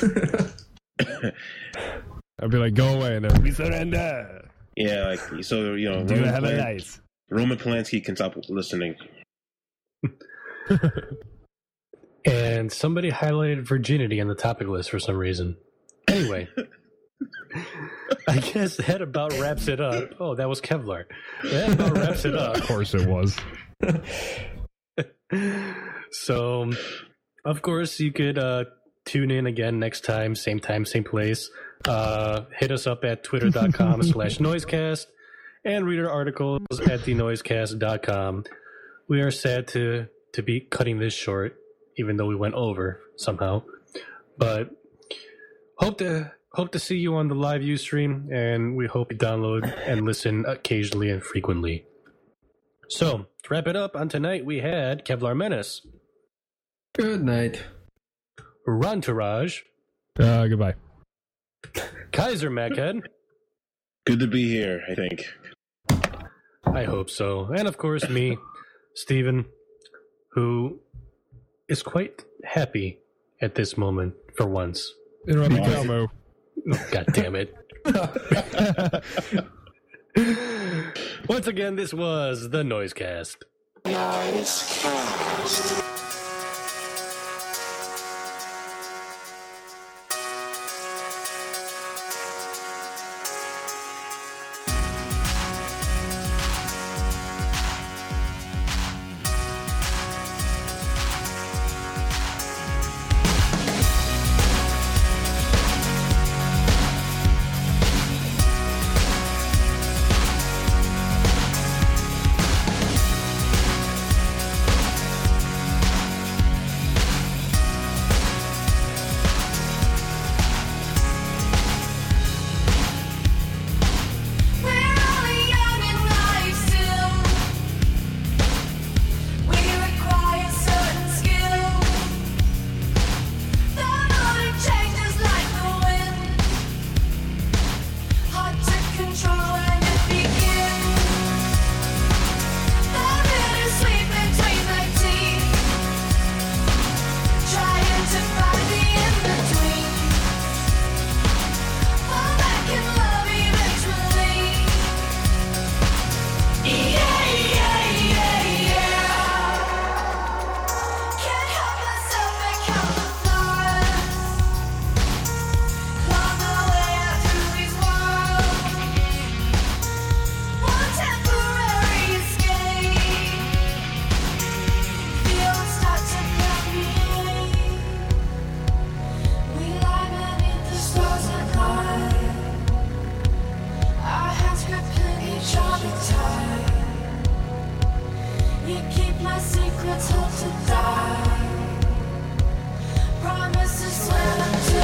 I'd be like, go away, and then we surrender. Yeah, like, so, you know, Do you have a nice? Roman Polanski can stop listening. And somebody highlighted virginity on the topic list for some reason. Anyway, I guess that about wraps it up. Oh, that was Kevlar. That about wraps it up. Of course it was. So, of course, you could tune in again next time, same place. Hit us up at twitter.com/noisecast and read our articles at thenoisecast.com. We are sad to be cutting this short, even though we went over somehow. But hope to see you on the live Ustream, and we hope you download and listen occasionally and frequently. So, to wrap it up, on tonight we had Kevlar Menace. Good night. Rantourage. Goodbye. Kaiser Maghead. Good to be here, I think. I hope so. And of course, me, Steven, who is quite happy at this moment for once. Interrupt Calmo. God damn it. Once again, this was the Noisecast. Noisecast. You keep my secrets, hope to die. Promises when I'm too